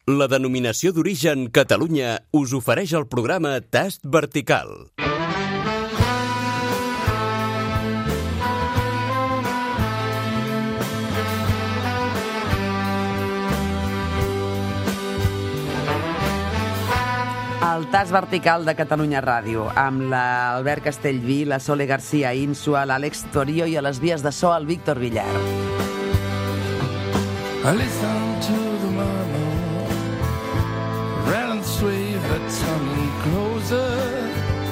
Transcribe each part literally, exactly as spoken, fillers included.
La denominació d'origen Catalunya us ofereix el programa Tast Vertical. El Tast Vertical de Catalunya Ràdio, amb l'Albert Castellví, la Sole García Insua, l'Àlex Torio i a les vies de so el Víctor Villar. I listen to the murmur, rattle and sway that's coming closer.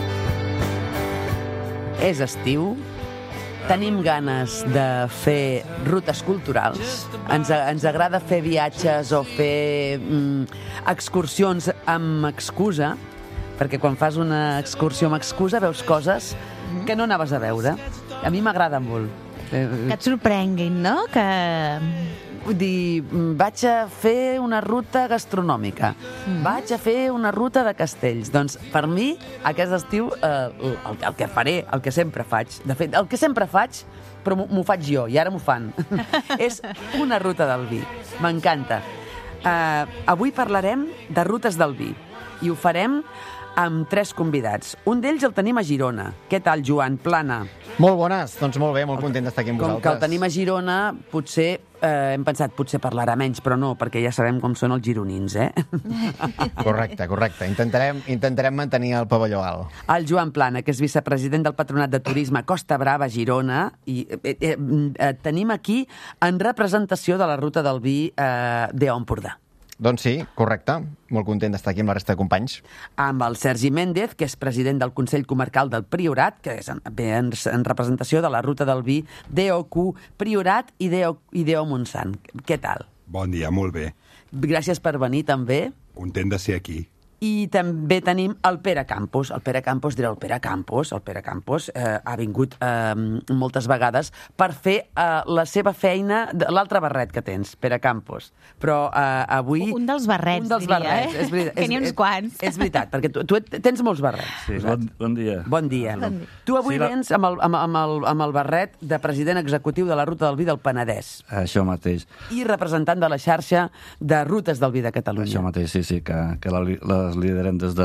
És estiu, tenim ganes de fer rutes culturals, ens, ens agrada fer viatges o fer mm, excursions amb excusa, perquè quan fas una excursió amb excusa veus coses que no anaves a veure. A mi m'agrada molt. Que et sorprenguin, no? Que... Vull dir, vaig a fer una ruta gastronòmica, mm. vaig a fer una ruta de castells. Doncs, per mi, aquest estiu, eh, el, el que faré, el que sempre faig, de fet, el que sempre faig, però m'ho faig jo, i ara m'ho fan, és una ruta del vi. M'encanta. Eh, avui parlarem de rutes del vi, i ho farem amb tres convidats. Un d'ells el tenim a Girona. Què tal, Joan Plana? Molt bones, doncs molt bé, molt content d'estar aquí amb Com vosaltres. que el tenim a Girona, potser eh, hem pensat, potser parlarà menys, però no, perquè ja sabem com són els gironins, eh? Correcte, correcte. Intentarem, intentarem mantenir el pavelló alt. El Joan Plana, que és vicepresident del Patronat de Turisme Costa Brava, Girona, i eh, eh, eh, tenim aquí en representació de la ruta del vi eh, d'Empordà. Doncs sí, correcte. Molt content d'estar aquí amb la resta de companys. Amb el Sergi Méndez, que és president del Consell Comarcal del Priorat, que és en, en, en representació de la ruta del vi D O Q Priorat i D O Montsant. Què tal? Bon dia, molt bé. Gràcies per venir, també. Content de ser aquí. I també tenim el Pere Campos. El Pere Campos, dirà el Pere Campos. El Pere Campos eh, ha vingut eh, moltes vegades per fer eh, la seva feina, l'altre barret que tens, Pere Campos. Però eh, avui... Un dels barrets, un dels diria, barrets, eh? És veritat, que n'hi ha uns és, quants. És veritat, perquè tu, tu tens molts barrets. Sí, bon, bon dia. Bon dia. Bon dia. Tu avui Sí, la... vens amb el, amb, amb, el, amb el barret de president executiu de la Ruta del Vi del Penedès. Això mateix. I representant de la xarxa de rutes del vi de Catalunya. Això mateix, sí, sí, que, que la, les liderem des de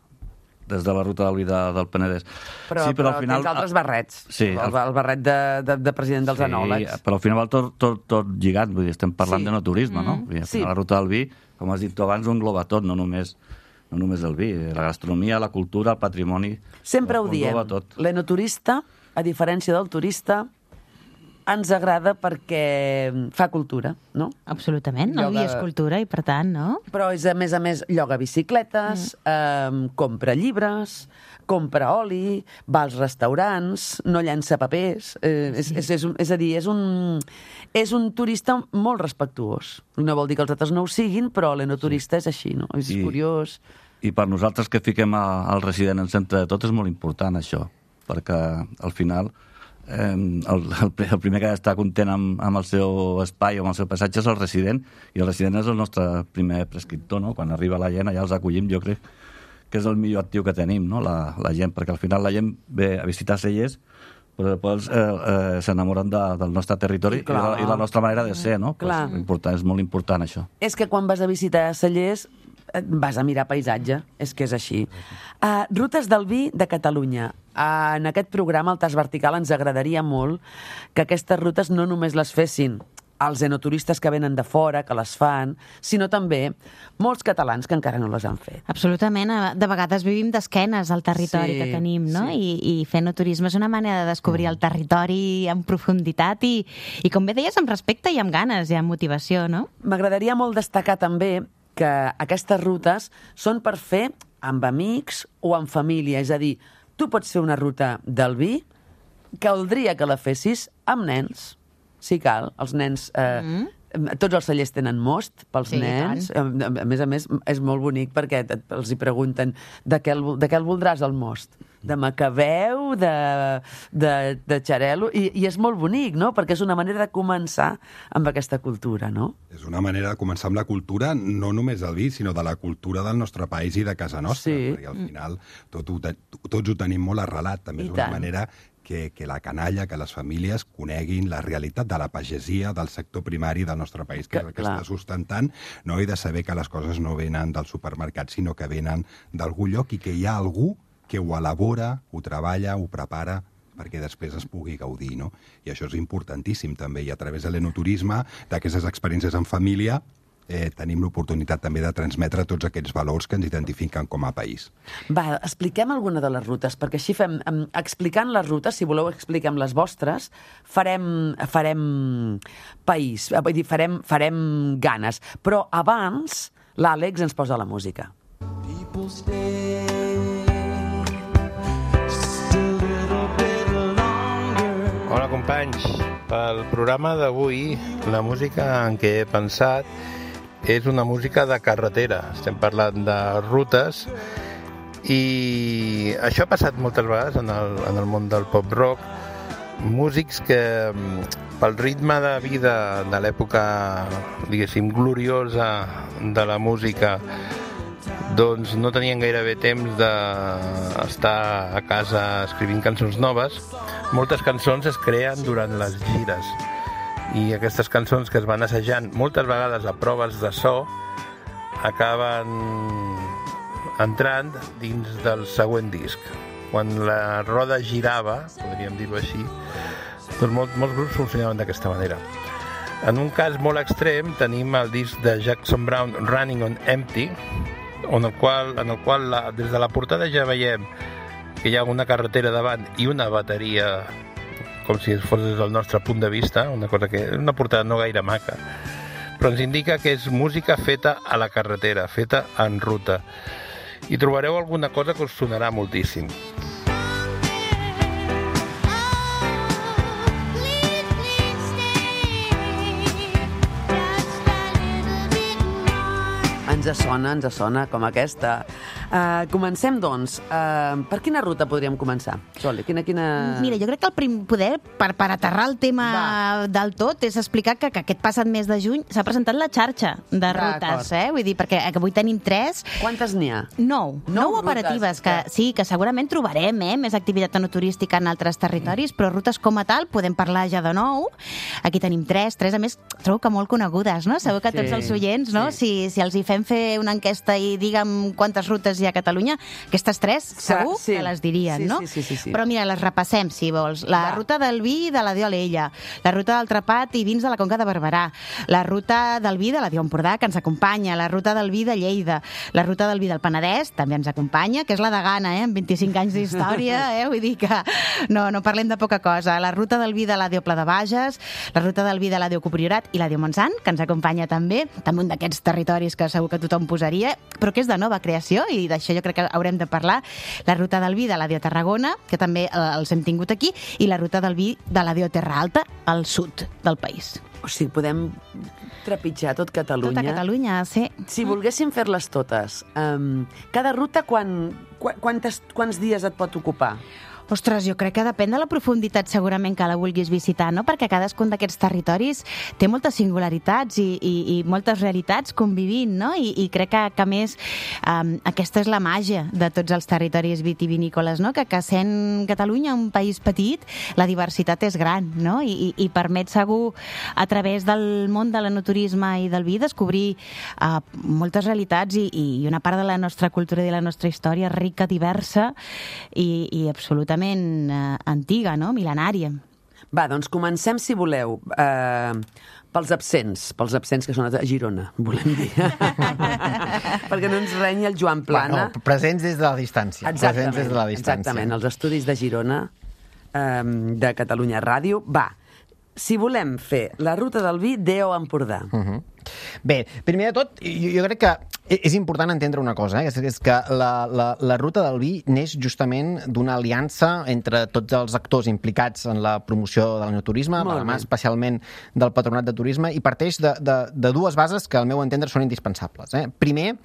des de la ruta del vi de, del Penedès. Però, sí, però, però al final... tens altres barrets. Sí. El, el barret de, de, de president dels sí, enòlegs. però al final va tot, tot, tot lligat, vull dir, estem parlant Sí. de no turisme, no? Vull dir, al Sí. final la ruta del vi, com has dit tu abans, ho engloba tot, no només, no només el vi, la gastronomia, la cultura, el patrimoni... Sempre ho diem. engloba tot. L'enoturista, a diferència del turista, ens agrada perquè fa cultura, no? Absolutament, no? Lloga- I és cultura, i per tant, no? Però és, a més a més, lloga bicicletes, mm. eh, compra llibres, compra oli, va als restaurants, no llança papers... Eh, és, és, és, un, és a dir, és un, és un turista molt respectuós. No vol dir que els altres no ho siguin, però l'enoturista és així, no? És I- curiós. I per nosaltres que fiquem a, al resident en centre de tot és molt important això, perquè al final eh, el, el, el primer que ha d'estar content amb, amb el seu espai o amb el seu passatge és el resident, i el resident és el nostre primer prescriptor, no? Quan arriba la gent allà els acollim, jo crec que és el millor actiu que tenim, no? la, la gent, perquè al final la gent ve a visitar Cellers, però després eh, eh, s'enamoren de, del nostre territori I i, clar. la, i la nostra manera de ser, no? Clar. Pues, important, és molt important això. És que quan vas a visitar Cellers eh, vas a mirar paisatge, és que és així. Uh, rutes del vi de Catalunya. Uh, en aquest programa, el Tast Vertical, ens agradaria molt que aquestes rutes no només les fessin els enoturistes que venen de fora, que les fan, sinó també molts catalans que encara no les han fet. Absolutament. De vegades vivim d'esquenes al territori Sí, que tenim, no? sí. I, i fer enoturisme és una manera de descobrir el territori en profunditat i, i, com bé deies, amb respecte i amb ganes i amb motivació, no? M'agradaria molt destacar també que aquestes rutes són per fer amb amics o amb família. És a dir, tu pots fer una ruta del vi, caldria que la fessis amb nens. Sí, cal. Els nens... Eh, mm. Tots els cellers tenen most pels Sí, i nens. A, a més a més, és molt bonic perquè els hi pregunten de què el, de què el voldràs, el most? De macabeu, de, de, de xarel·lo... I, I és molt bonic, no? Perquè és una manera de començar amb aquesta cultura, no? És una manera de començar amb la cultura, no només del vi, sinó de la cultura del nostre país i de casa nostra. Sí. Perquè al final tot ho, te- tots ho tenim molt arrelat. També I és una tant. manera que, que la canalla, que les famílies coneguin la realitat de la pagesia, del sector primari del nostre país, que, que, que està sustentant, no? I de saber que les coses no venen del supermercat, sinó que venen d'algun lloc i que hi ha algú que ho elabora, ho treballa, ho prepara, perquè després es pugui gaudir, no? I això és importantíssim, també, i a través de l'enoturisme, d'aquestes experiències en família, eh, tenim l'oportunitat també de transmetre tots aquests valors que ens identifiquen com a país. Va, expliquem alguna de les rutes, perquè així fem, explicant les rutes, si voleu expliquem les vostres, farem, farem país, vull dir, farem, farem ganes. Però abans, l'Àlex ens posa la música. People stay. Hola, companys. Pel programa d'avui, la música en què he pensat és una música de carretera. Estem parlant de rutes i això ha passat moltes vegades en el, en el món del pop-rock. Músics que, pel ritme de vida de l'època, diguéssim, gloriosa de la música, doncs no tenien gairebé temps d'estar a casa escrivint cançons noves. Moltes cançons es creen durant les gires i aquestes cançons que es van assajant moltes vegades a proves de so acaben entrant dins del següent disc. Quan la roda girava, podríem dir-ho així, doncs molts, molts grups funcionaven d'aquesta manera. En un cas molt extrem tenim el disc de Jackson Browne, Running on Empty, on el qual, en el qual la, des de la portada ja veiem que hi ha una carretera davant i una bateria, com si fos des del nostre punt de vista, una cosa que una portada no gaire maca, però ens indica que és música feta a la carretera, feta en ruta. I trobareu alguna cosa que us sonarà moltíssim. Ens sona, ens sona, com aquesta. Uh, comencem, doncs. Uh, per quina ruta podríem començar? Soli, quina, quina... Mira, jo crec que el prim poder, per, per aterrar el tema Va. del tot, és explicar que, que aquest passat mes de juny s'ha presentat la xarxa de rutes, eh? Vull dir, perquè avui tenim tres... Quantes n'hi ha? Nou. Nou, nou operatives, que sí, que segurament trobarem, eh? Més activitat enoturística en altres territoris, però rutes com a tal podem parlar ja de nou. Aquí tenim tres, tres, a més, trobo que molt conegudes, no? Segur que tots sí. els oients, no? Sí. Si, si els hi fem fer una enquesta i digue'm quantes rutes hi ha a Catalunya, aquestes tres segur sí. que les dirien, sí, no? Sí, sí, sí, sí. Però mira, les repassem, si vols. La Va. ruta del vi de la Dio Alella, la ruta del Trepat i vins de la Conca de Barberà, la ruta del vi de la Dio Empordà, que ens acompanya, la ruta del vi de Lleida, la ruta del vi del Penedès, també ens acompanya, que és la de Gana, eh? Amb vint-i-cinc anys d'història, eh? Vull dir que no, no parlem de poca cosa. La ruta del vi de la Dio Pla de Bages, la ruta del vi de la Dio Copriorat i la Dio Montsant, que ens acompanya també, també un d'aquests territoris que segur que tothom posaria, però que és de nova creació, i d'això jo crec que haurem de parlar. La ruta del vi de la Dio Tarragona, que també eh, els hem tingut aquí, i la ruta del vi de la Dio Terra Alta, al sud del país. O sigui, podem trepitjar tot Catalunya. Tota Catalunya, sí. Si volguéssim fer-les totes, um, cada ruta quan, quantes, quants dies et pot ocupar? Ostres, jo crec que depèn de la profunditat segurament que la vulguis visitar, no? Perquè cadascun d'aquests territoris té moltes singularitats i, i, i moltes realitats convivint, no? I, i crec que, que a més um, aquesta és la màgia de tots els territoris vitivinícoles, no? Que, que sent Catalunya un país petit, la diversitat és gran, no? I, i, i permet segur, a través del món de l'enoturisme i del vi, descobrir uh, moltes realitats i, i una part de la nostra cultura i de la nostra història rica, diversa i, i absolutament antiga, no? Mil·lenària. Va, doncs comencem, si voleu, eh, pels absents, pels absents que són a Girona, volem dir. Perquè no ens renyi el Joan Plana. Bueno, presents des de la distància. Exactament, presents des de la distància. Exactament, els estudis de Girona, eh, de Catalunya Ràdio. Va, si volem fer la ruta del vi, Deo Empordà. Uh -huh. Bé, primer de tot, jo, jo crec que és important entendre una cosa, eh? és que la, la, la ruta del vi neix justament d'una aliança entre tots els actors implicats en la promoció de l'enoturisme, especialment del Patronat de Turisme, i parteix de, de, de dues bases que al meu entendre són indispensables. Eh? Primer,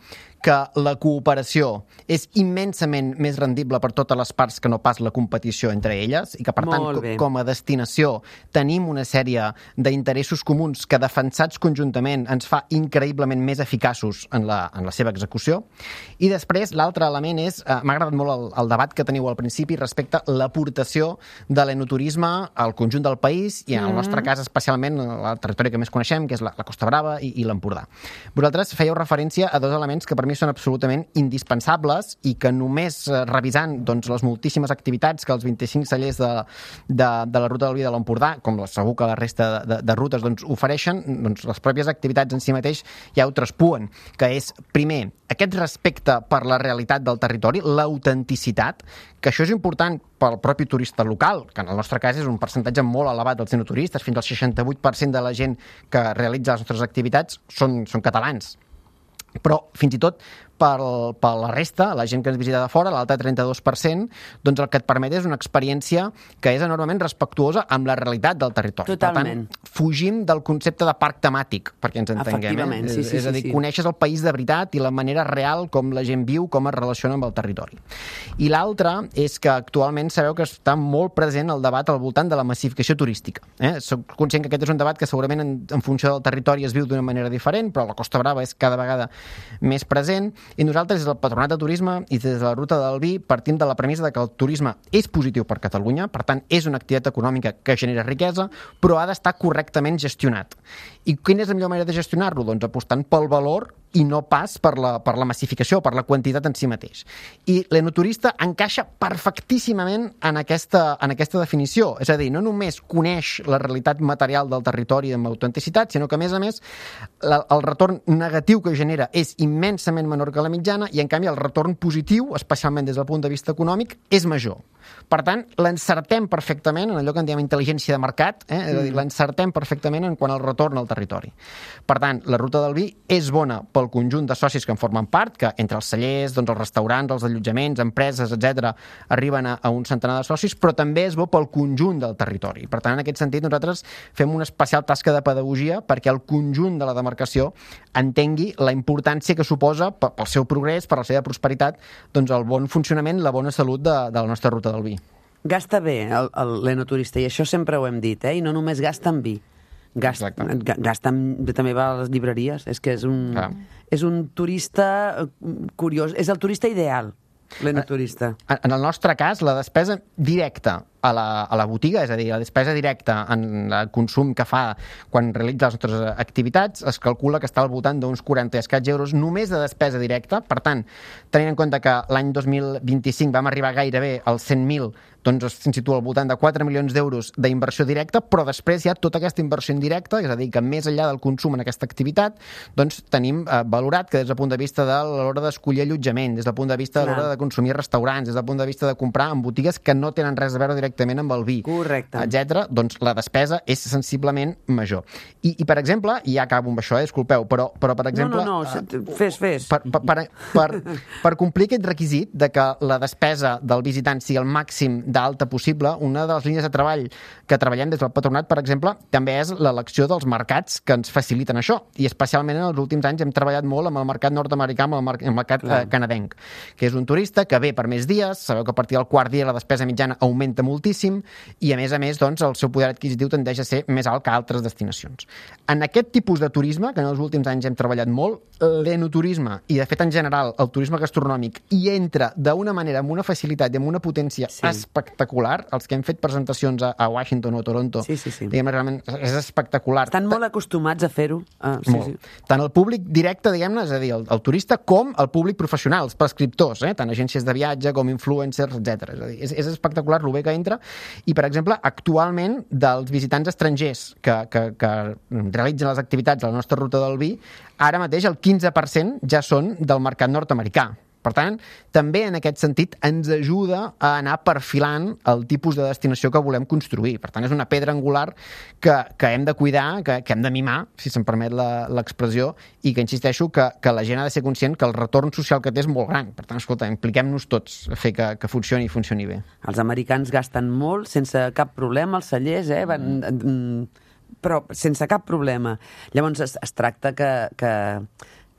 que la cooperació és immensament més rendible per totes les parts que no pas la competició entre elles i que, per tant, com a destinació tenim una sèrie d'interessos comuns que, defensats conjuntament, ens fa increïblement més eficaços en la, en la seva execució. I després, l'altre element és, eh, m'ha agradat molt el, el debat que teniu al principi respecte a l'aportació de l'enoturisme al conjunt del país i, en el nostre cas, especialment el territori que més coneixem, que és la, la Costa Brava i, i l'Empordà. Vosaltres fèieu referència a dos elements que per mi són absolutament indispensables i que només eh, revisant doncs, les moltíssimes activitats que els vint-i-cinc cellers de, de, de la Ruta del Vi de l'Empordà, com la, segur que la resta de, de, de rutes doncs, ofereixen, doncs, les pròpies activitats en si mateix ja ho traspuen, que és, primer, aquest respecte per la realitat del territori, l'autenticitat, que això és important pel propi turista local, que en el nostre cas és un percentatge molt elevat dels enoturistes, fins al seixanta-vuit per cent de la gent que realitza les nostres activitats són, són catalans. Però, fins i tot, per, per la resta, la gent que ens visita de fora, l'altre trenta-dos per cent, doncs el que et permet és una experiència que és enormement respectuosa amb la realitat del territori. Totalment. Per tant, fugim del concepte de parc temàtic, perquè ens entenguem. Efectivament, eh? sí, sí, És a dir, sí, sí. coneixes el país de veritat i la manera real com la gent viu, com es relaciona amb el territori. I l'altre és que actualment sabeu que està molt present el debat al voltant de la massificació turística. Eh? Soc conscient que aquest és un debat que segurament en, en funció del territori es viu d'una manera diferent, però la Costa Brava és cada vegada més present, i nosaltres, des del Patronat de Turisme i des de la Ruta del Vi, partim de la premissa de que el turisme és positiu per Catalunya, per tant, és una activitat econòmica que genera riquesa, però ha d'estar correctament gestionat. I quina és la millor manera de gestionar-lo? Doncs apostant pel valor i no pas per la, per la massificació, per la quantitat en si mateix. I l'enoturista encaixa perfectíssimament en aquesta, en aquesta definició. És a dir, no només coneix la realitat material del territori amb autenticitat, sinó que, a més a més, la, el retorn negatiu que genera és immensament menor que la mitjana i, en canvi, el retorn positiu, especialment des del punt de vista econòmic, és major. Per tant, l'encertem perfectament en allò que en diem intel·ligència de mercat, eh? És a dir, l'encertem perfectament en quant al retorn al territori. Per tant, la Ruta del Vi és bona pel conjunt de socis que en formen part, que entre els cellers, doncs els restaurants, els allotjaments, empreses, etcètera, arriben a, a un centenar de socis, però també és bo pel conjunt del territori. Per tant, en aquest sentit, nosaltres fem una especial tasca de pedagogia perquè el conjunt de la demarcació entengui la importància que suposa pel seu progrés, per la seva prosperitat, doncs el bon funcionament, la bona salut de, de la nostra Ruta del Vi. Gasta bé l'enoturista, i això sempre ho hem dit, eh? I no només gasta en vi. Gasta, gasta en, també va a les llibreries. És que és un, ah. és un turista curiós. És el turista ideal, l'enoturista. En el nostre cas, la despesa directa a la, a la botiga, és a dir, la despesa directa en el consum que fa quan realitza les nostres activitats, es calcula que està al voltant d'uns quaranta i escaig euros només de despesa directa. Per tant, tenint en compte que l'any dos mil vint-i-cinc vam arribar gairebé als cent mil, doncs se'n situa al voltant de quatre milions d'euros d'inversió directa, però després hi ha tota aquesta inversió indirecta, és a dir, que més enllà del consum en aquesta activitat, doncs tenim eh, valorat que des del punt de vista de l'hora d'escollir allotjament, des del punt de vista de l'hora de consumir restaurants, des del punt de vista de comprar en botigues que no tenen res a veure directament amb el vi, etcètera, doncs la despesa és sensiblement major. I, i per exemple, i ja acabo amb això, eh, disculpeu, però, però per exemple... No, no, no, fes, fes. Per, per, per, per, per complir aquest requisit de que la despesa del visitant sigui el màxim d'alta possible, una de les línies de treball que treballem des del Patronat, per exemple, també és l'elecció dels mercats que ens faciliten això, i especialment en els últims anys hem treballat molt amb el mercat nord-americà, amb el, mer el mercat eh, canadenc, que és un turista que ve per més dies, sabeu que a partir del quart dia la despesa mitjana augmenta moltíssim, i a més a més, doncs, el seu poder adquisitiu tendeix a ser més alt que altres destinacions. En aquest tipus de turisme, que en els últims anys hem treballat molt, l'enoturisme, i de fet en general el turisme gastronòmic, hi entra d'una manera, amb una facilitat i amb una potència sí. espectacular. Els que hem fet presentacions a, a Washington o a Toronto, sí, sí, sí. diguem, realment és espectacular. Estan molt acostumats a fer-ho. Ah, sí, sí. Tant el públic directe, diguem-ne, és a dir, el, el turista, com el públic professional, els prescriptors, eh? Tant agències de viatge com influencers, etcètera. És a dir, és, és espectacular el bé que entra. I, per exemple, actualment, dels visitants estrangers que, que, que realitzen les activitats a la nostra Ruta del Vi, ara mateix el quinze per cent ja són del mercat nord-americà. Per tant, també en aquest sentit ens ajuda a anar perfilant el tipus de destinació que volem construir. Per tant, és una pedra angular que, que hem de cuidar, que, que hem de mimar, si se'm permet l'expressió, i que insisteixo que, que la gent ha de ser conscient que el retorn social que té és molt gran. Per tant, escolta, impliquem-nos tots a fer que, que funcioni i funcioni bé. Els americans gasten molt, sense cap problema, els cellers, eh? Van, però sense cap problema. Llavors es, es tracta que... que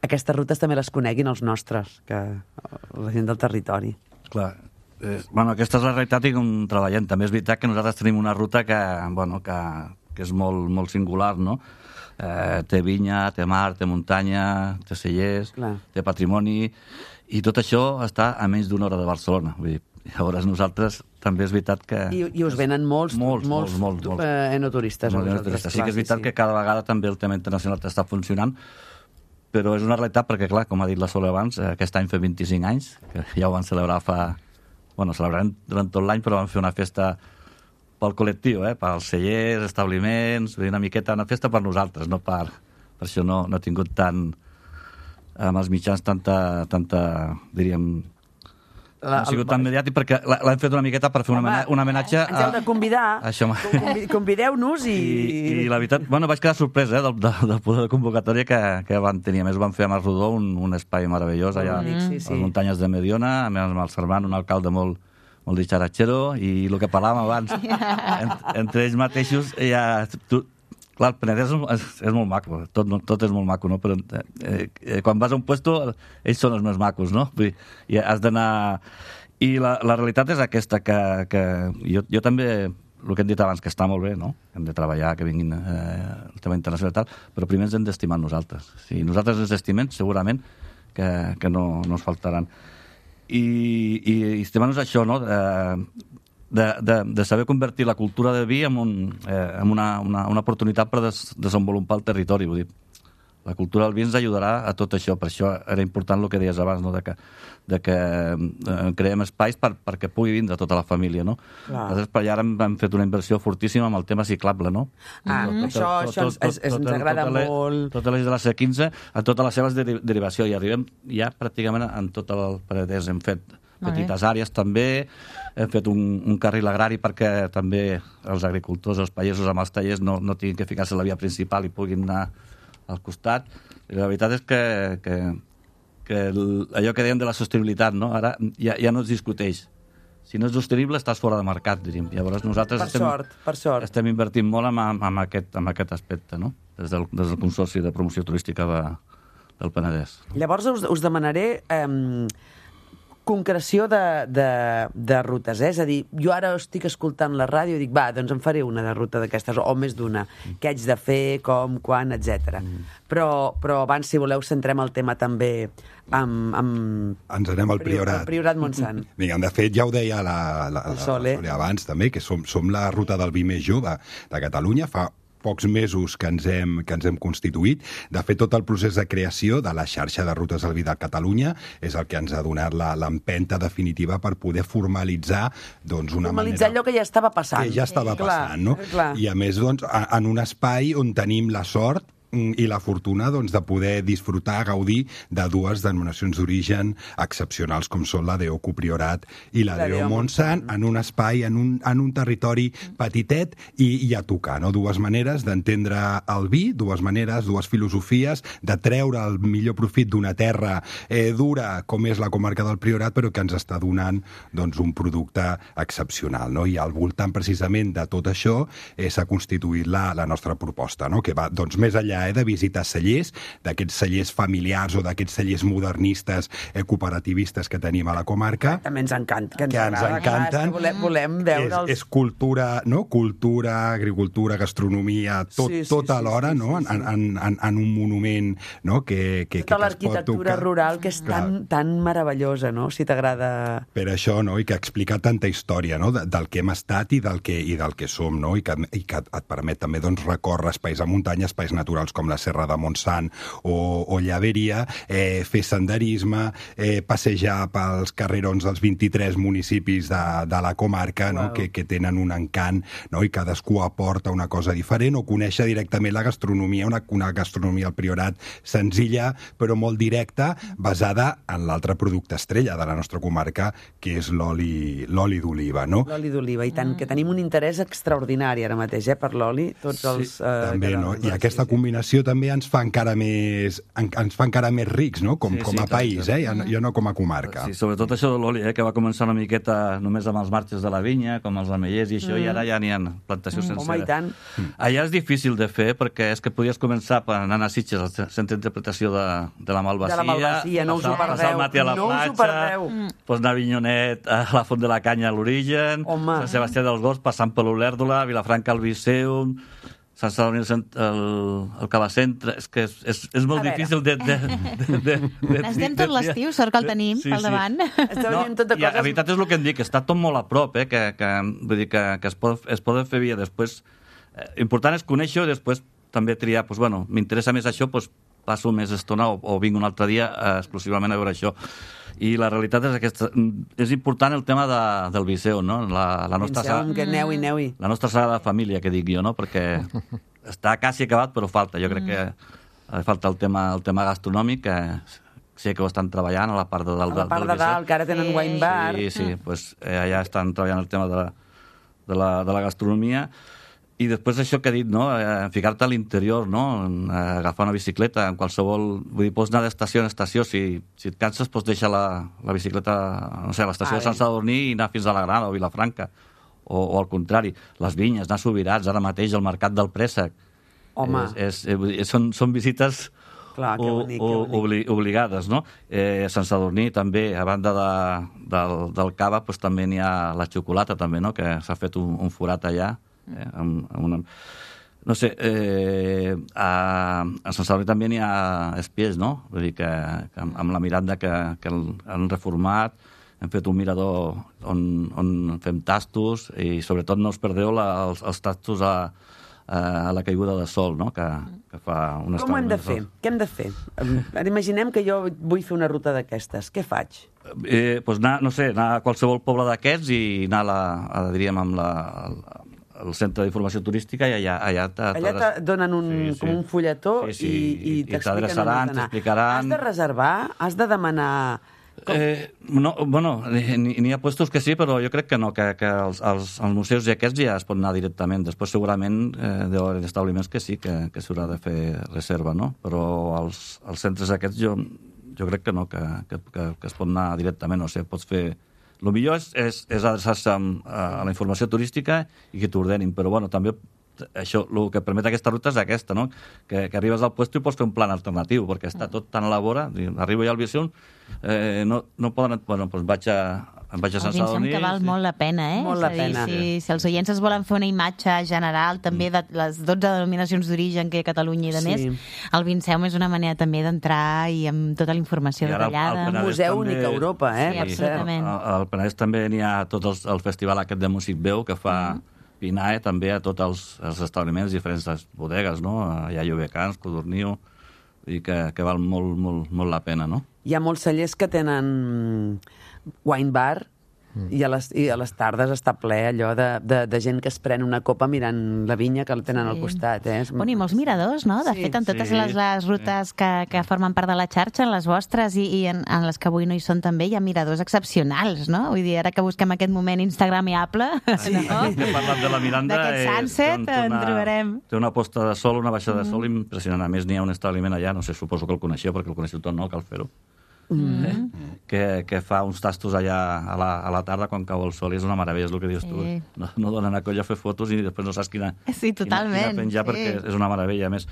aquestes rutes també les coneguin els nostres, que la gent del territori. Clar, eh, bueno, aquesta és la realitat i com treballem. També és veritat que nosaltres tenim una ruta que, bueno, que, que és molt, molt singular, no? Eh, té vinya, té mar, té muntanya, té cellers, Clar. té patrimoni, i tot això està a menys d'una hora de Barcelona. Vull dir, llavors nosaltres també és veritat que... I, i us venen molts, molts, molts, molts, molts, molts. Eh, enoturistes. Molts enoturistes. Sí que és veritat que cada vegada també el tema internacional està funcionant, però és una realitat perquè, clar, com ha dit la Sol abans, aquest any fa vint-i-cinc anys, que ja ho van celebrar fa... Bueno, celebrarem durant tot l'any, però vam fer una festa pel col·lectiu, eh? Pels cellers, establiments, una miqueta una festa per nosaltres, no per... Per això no, no ha tingut tant... amb els mitjans tanta, tanta diríem... La, no ha sigut tan mediàtic perquè l'hem fet una miqueta per fer Home, un homenatge a... Ens heu de convidar. Això, Convi Convideu-nos i... I... I la veritat, bueno, vaig quedar sorpresa eh, del, del poder de convocatòria que, que van tenir. A més, van fer a Mas Rodó un, un espai meravellós allà mm. sí, sí. a les muntanyes de Mediona, a més amb el Servant, un alcalde molt, molt dixaratxero, i el que parlàvem abans, en, entre ells mateixos, ja... Tu, clar, el Penedès és, és molt maco, tot, tot és molt maco, no? Però eh, eh, quan vas a un puesto, ells són els més macos, no? Vull dir, i has d'anar... I la, la realitat és aquesta, que, que jo, jo també, el que hem dit abans, que està molt bé, no? Hem de treballar, que vinguin eh, el tema internacional i tal, però primer ens hem d'estimar nosaltres. Si nosaltres ens estimem, segurament que, que no, no ens faltaran. I, i, i estimar-nos això, no? Eh, De, de, de saber convertir la cultura del vi en, un, eh, en una, una, una oportunitat per des, desenvolupar el territori. Vull dir, la cultura del vi ens ajudarà a tot això. Per això era important el que deies abans, no? de que, de que eh, creem espais per, perquè pugui vindre tota la família. No? Nosaltres per allà hem, hem fet una inversió fortíssima amb el tema ciclable. No? Ah, tot, això, tot, això tot, tot, ens, ens agrada tot, molt. Tota l'eix de la C quinze, a totes les seves deri derivacions. I arribem ja pràcticament en tot el Penedès. Hem fet petites àrees també, hem fet un, un carril agrari perquè també els agricultors, els pagesos amb els tallers no, no tinguin que ficar-se a la via principal i puguin anar al costat. I la veritat és que, que, que el, allò que dèiem de la sostenibilitat, no? Ara ja, ja no es discuteix. Si no és sostenible, estàs fora de mercat, diríem. Llavors nosaltres per estem, sort, per sort. estem invertint molt en, en, aquest, en aquest aspecte, no? Des del, des del Consorci de Promoció Turística de, del Penedès. Llavors us, us demanaré... Eh, concreció de, de, de rutes, eh? És a dir, jo ara estic escoltant la ràdio i dic, va, doncs en faré una de ruta d'aquestes, o més d'una, mm. què haig de fer, com, quan, etcètera. Mm. Però, però abans, si voleu, centrem el tema també amb... amb Ens anem al Priorat. El Priorat Montsant. Vinga, de fet, ja ho deia la, la, la, la Sole abans, també, que som, som la ruta del vi més jove de Catalunya, fa pocs mesos que ens, hem, que ens hem constituït. De fet, tot el procés de creació de la xarxa de rutes del vi de Catalunya és el que ens ha donat l'empenta definitiva per poder formalitzar doncs, una formalitzar manera... allò que ja estava passant. Que ja estava sí, passant, clar, no? Clar. I a més, doncs, en un espai on tenim la sort i la fortuna doncs, de poder disfrutar, gaudir de dues denominacions d'origen excepcionals com són la Deo Copriorat i la, la Deo Montsant, en un espai, en un, en un territori petitet i, i a tocar, no? Dues maneres d'entendre el vi, dues maneres, dues filosofies, de treure el millor profit d'una terra eh, dura com és la comarca del Priorat, però que ens està donant doncs, un producte excepcional, no? I al voltant precisament de tot això eh, s'ha constituït la, la nostra proposta, no? Que va doncs, més enllà eh, de visitar cellers, d'aquests cellers familiars o d'aquests cellers modernistes eh, cooperativistes que tenim a la comarca. També ens encanta, que ens, que ens agrada, encanten. Clar, que volem, volem veure és, els... és cultura, no? Cultura, agricultura, gastronomia, tot, sí, sí, tot sí, alhora, sí, no? sí, sí. En, en, en, en un monument, no? Que, que, tota que l'arquitectura rural, que és tan, tan meravellosa, no? Si t'agrada... Per això, no? I que explica tanta història, no? De, del que hem estat i del que, i del que som, no? I que, i que et permet també doncs, recórrer espais a muntanya, espais naturals com la Serra de Montsant o, o Llaveria, eh, fer senderisme, eh, passejar pels carrerons dels vint-i-tres municipis de, de la comarca, wow. No? Que, que tenen un encant, no? I cadascú aporta una cosa diferent, o conèixer directament la gastronomia, una, una gastronomia al Priorat senzilla, però molt directa, basada en l'altre producte estrella de la nostra comarca, que és l'oli l'oli d'oliva, no? L'oli d'oliva, i tant, que tenim un interès extraordinari ara mateix, eh, per l'oli, tots els... Sí, eh, també, no? I aquesta combinació denominació també ens fa encara més, ens fa encara més rics, no? Com, Sí, com a sí, clar, país, clar. eh? Ja, ja no com a comarca. Sí, sobretot això de l'oli, eh, que va començar una miqueta només amb els marges de la vinya, com els ametllers i això, mm. i ara ja n'hi ha plantacions Mm. senceres. Home, i tant. Allà és difícil de fer, perquè és que podies començar per anar a Sitges, al centre d'interpretació de, de la Malvasia, De la Malvasia, no us ho passar, passar el perdeu, matí a la no us ho platja, perdeu. pues anar a Avinyonet, a la Font de la Canya, a l'Origen, Home. Sant Sebastià dels Gors, passant per l'Olèrdola, Vilafranca, el Viceum, Sant Sadurní, el, el Calacentre... És que és, és, és molt A veure. difícil de... de, de, de, de Necessitem tot l'estiu, sort que el tenim Sí, pel sí. davant. Esteu dient tot de i la coses... veritat és el que em dic, que està tot molt a prop, eh? que, que, vull dir que, que es, pot, es poden fer via després. Eh, important és conèixer i després també triar, doncs, bueno, m'interessa més això, doncs passo més estona o, o vinc un altre dia eh, exclusivament a veure això. I la realitat és aquesta. És important el tema de, del Viseu, no? La, la nostra Penseu que neu i neu i... la nostra sagrada família, que dic jo, no? Perquè està quasi acabat, però falta. Jo crec que eh, falta el tema, el tema gastronòmic, que sé que ho estan treballant a la part de dalt. A la part de dalt, que ara tenen Sí. wine bar. Sí, sí, pues, eh, allà estan treballant el tema de la, de la, de la gastronomia. I després això que he dit, no? Eh, ficar-te a l'interior, no? Eh, agafar una bicicleta, en qualsevol... Vull dir, pots anar d'estació en estació. Si, si et canses, pots deixar la, la bicicleta, no sé, a l'estació Ah, de Sant Sadurní i anar fins a la Granada o Vilafranca. O, o al contrari, les vinyes, anar a Subirats, ara mateix al Mercat del Préssec. Home. És, és, vull dir, són, són visites Clar, que bonic, que o, bonic. obli, obligades, no? Eh, a Sant Sadurní també, a banda de, del, del cava, pues, també n'hi ha la xocolata, també, no? Que s'ha fet un, un forat allà, eh, amb, amb una... No sé, eh, a, a Sant Sadurní també n'hi ha espiells, no? Vull dir que, que amb, amb la Miranda que, que el, han reformat, hem fet un mirador on, on fem tastos i sobretot no us perdeu la, els, els tastos a, a la caiguda de sol, no? que, que fa una Com ho hem de estona. fer? Què hem de fer? Ara imaginem que jo vull fer una ruta d'aquestes. Què faig? Eh, pues anar, no sé, anar a qualsevol poble d'aquests i anar a la, a, diríem, amb la, al, al centre d'informació turística i allà... Allà, Allà te donen un, Sí, sí. com un fulletó Sí, sí, i, i i t'expliquen on has t'adreçaran, d'anar. t'explicaran. Has de reservar? Has de demanar... Eh, no, bueno, n'hi n'hi ha puestos que sí, però jo crec que no, que, que els, els, els museus i aquests ja es pot anar directament. Després segurament eh, deu haver establiments que sí, que, que s'haurà de fer reserva, no? Però els, els centres aquests jo, jo crec que no, que, que, que, que es pot anar directament, no sé, pots fer... El millor és, és, és adreçar-se a, a la informació turística i que t'ordenin, però bueno, també això, el que permet aquesta ruta és aquesta, no? Que, que arribes al puesto i pots fer un plan alternatiu, perquè està tot tan a la vora, arribo ja al Viceum, eh, no, no poden... Bueno, doncs vaig a, em vaig a Sant Pensem Sadurní... que val sí. molt la pena, eh? Molt És la a dir, pena. Si, si els oients es volen fer una imatge general també de les dotze denominacions d'origen que hi ha a Catalunya i de Sí. més, el Vinceum és una manera també d'entrar i amb tota la informació I ara el- el detallada. Penedès Museu també- únic a Europa, eh? Sí, per cert. absolutament. Al, al Penedès també n'hi ha tot els, el festival aquest de Músic Veu que fa mm. Pinae també a tots els, els establiments, diferents bodegues, no? Hi ha Llobecans, Codorniu, i que, que val molt, molt, molt la pena, no? Hi ha molts cellers que tenen wine bar i a, les, i a les tardes està ple allò de, de, de gent que es pren una copa mirant la vinya que la tenen Sí. al costat. Eh? És- Bueno, i molts miradors, no? De Sí, fet, en totes sí, les, les rutes que, que formen part de la xarxa, en les vostres i, i en, en les que avui no hi són també, hi ha miradors excepcionals, no? Vull dir, ara que busquem aquest moment instagramiable, Sí, no? que parlat de la Miranda... D'aquest eh, sunset té en trobarem. Té una posta de sol, una baixada de sol impressionant. A més, n'hi ha un establiment allà, no sé, suposo que el coneixeu, perquè el coneixeu tot, no? Cal fer-ho. Mm. Eh? Que, que fa uns tastos allà a la, a la tarda quan cau el sol i és una meravella, és el que dius tu. Sí. No, no donen a colla a fer fotos i després no saps quina, Sí, totalment, quina, quina penjar sí. perquè és una meravella. A més,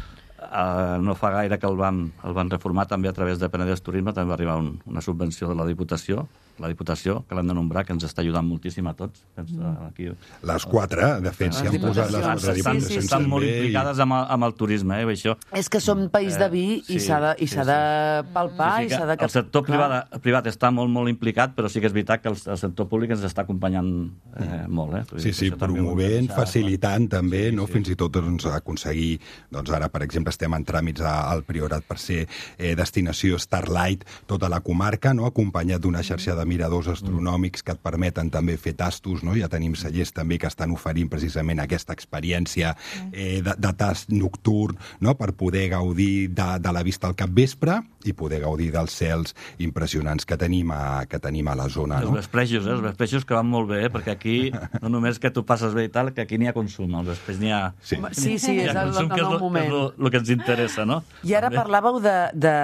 Uh, no fa gaire que el van, el van reformar també a través de Penedès Turisme, també va arribar un, una subvenció de la Diputació, la Diputació, que l'han de nombrar, que ens està ajudant moltíssim a tots. Pensa, Mm. aquí, Les quatre, de fet, s'hi han posat les diputacions, quatre sí, estan, sí, sí. diputacions estan molt també i- implicades amb el, amb el turisme, eh, això. És que som país de vi i Eh, sí, s'ha de, i sí, s'ha sí. de palpar Sí, i sí, s'ha de... que el sector privat, privat està molt, molt implicat, però sí que és veritat que el, el sector públic ens està acompanyant eh, molt. Eh? Vull dir Sí, que sí, això també ho hem de promovent, deixar, facilitant també, Sí, no? sí. Fins i tot doncs, aconseguir, doncs ara, per exemple, estem estem en tràmits al Priorat per ser eh, destinació Starlight, tota la comarca, no? Acompanyat d'una xarxa de miradors astronòmics que et permeten també fer tastos, no? Ja tenim cellers també que estan oferint precisament aquesta experiència eh, de, de tast nocturn, no? Per poder gaudir de, de la vista al capvespre i poder gaudir dels cels impressionants que tenim a, que tenim a la zona. Els no? vesprejos, eh? Els vesprejos que van molt bé, eh? Perquè aquí no només que tu passes bé i tal, que aquí n'hi ha consum, els vespres n'hi ha... Sí, sí, sí és el, el, el nou moment. Que és el que ens interessa, no? I ara parlàveu de,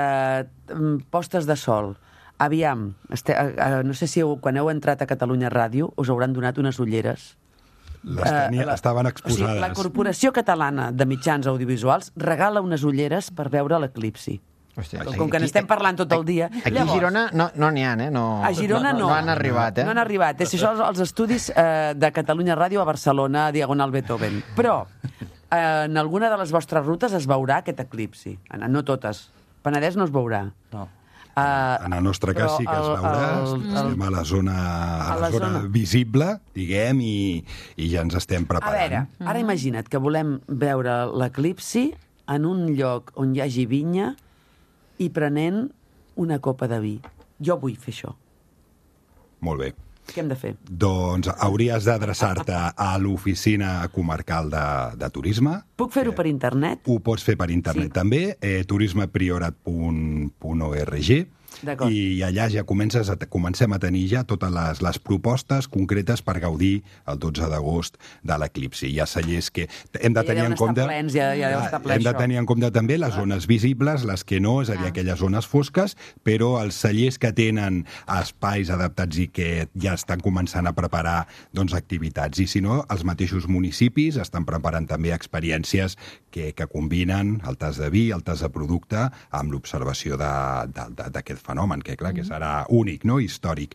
de postes de sol. Aviam, este, uh, no sé si heu, quan heu entrat a Catalunya Ràdio us hauran donat unes ulleres. Les tenia, uh, la, estaven exposades. O sigui, la Corporació Catalana de Mitjans Audiovisuals regala unes ulleres per veure l'eclipsi. Hòstia, com que n'estem parlant tot el dia. Aquí a Girona no n'hi ha, eh? No, a Girona no. No, no han arribat, eh? No han arribat. És això els estudis eh, de Catalunya Ràdio a Barcelona, a Diagonal Beethoven. Però eh, en alguna de les vostres rutes es veurà aquest eclipsi. No totes. Penedès no es veurà. No. Uh, en el nostre cas sí que es veurà, el, el, estem a la zona, a la, la zona, zona visible, diguem, i, i ja ens estem preparant. A veure, ara imagina't que volem veure l'eclipsi en un lloc on hi hagi vinya i prenent una copa de vi. Jo vull fer això. Molt bé. Què hem de fer? Doncs hauries d'adreçar-te a l'oficina comarcal de, de turisme. Puc fer-ho per internet? Ho pots fer per internet, sí. També, eh, turismepriorat punt org. I allà ja comences a, comencem a tenir ja totes les, les propostes concretes per gaudir el dotze d'agost de l'eclipsi. Hi ha cellers que hem de tenir en compte... Plens, ja, ja deu estar ple, hem de tenir en compte també les zones visibles, les que no, és a dir, aquelles zones fosques, però els cellers que tenen espais adaptats i que ja estan començant a preparar doncs, activitats. I si no, els mateixos municipis estan preparant també experiències que, que combinen el tas de vi, el tas de producte, amb l'observació d'aquest fenomen, que clar, que serà únic, no? Històric.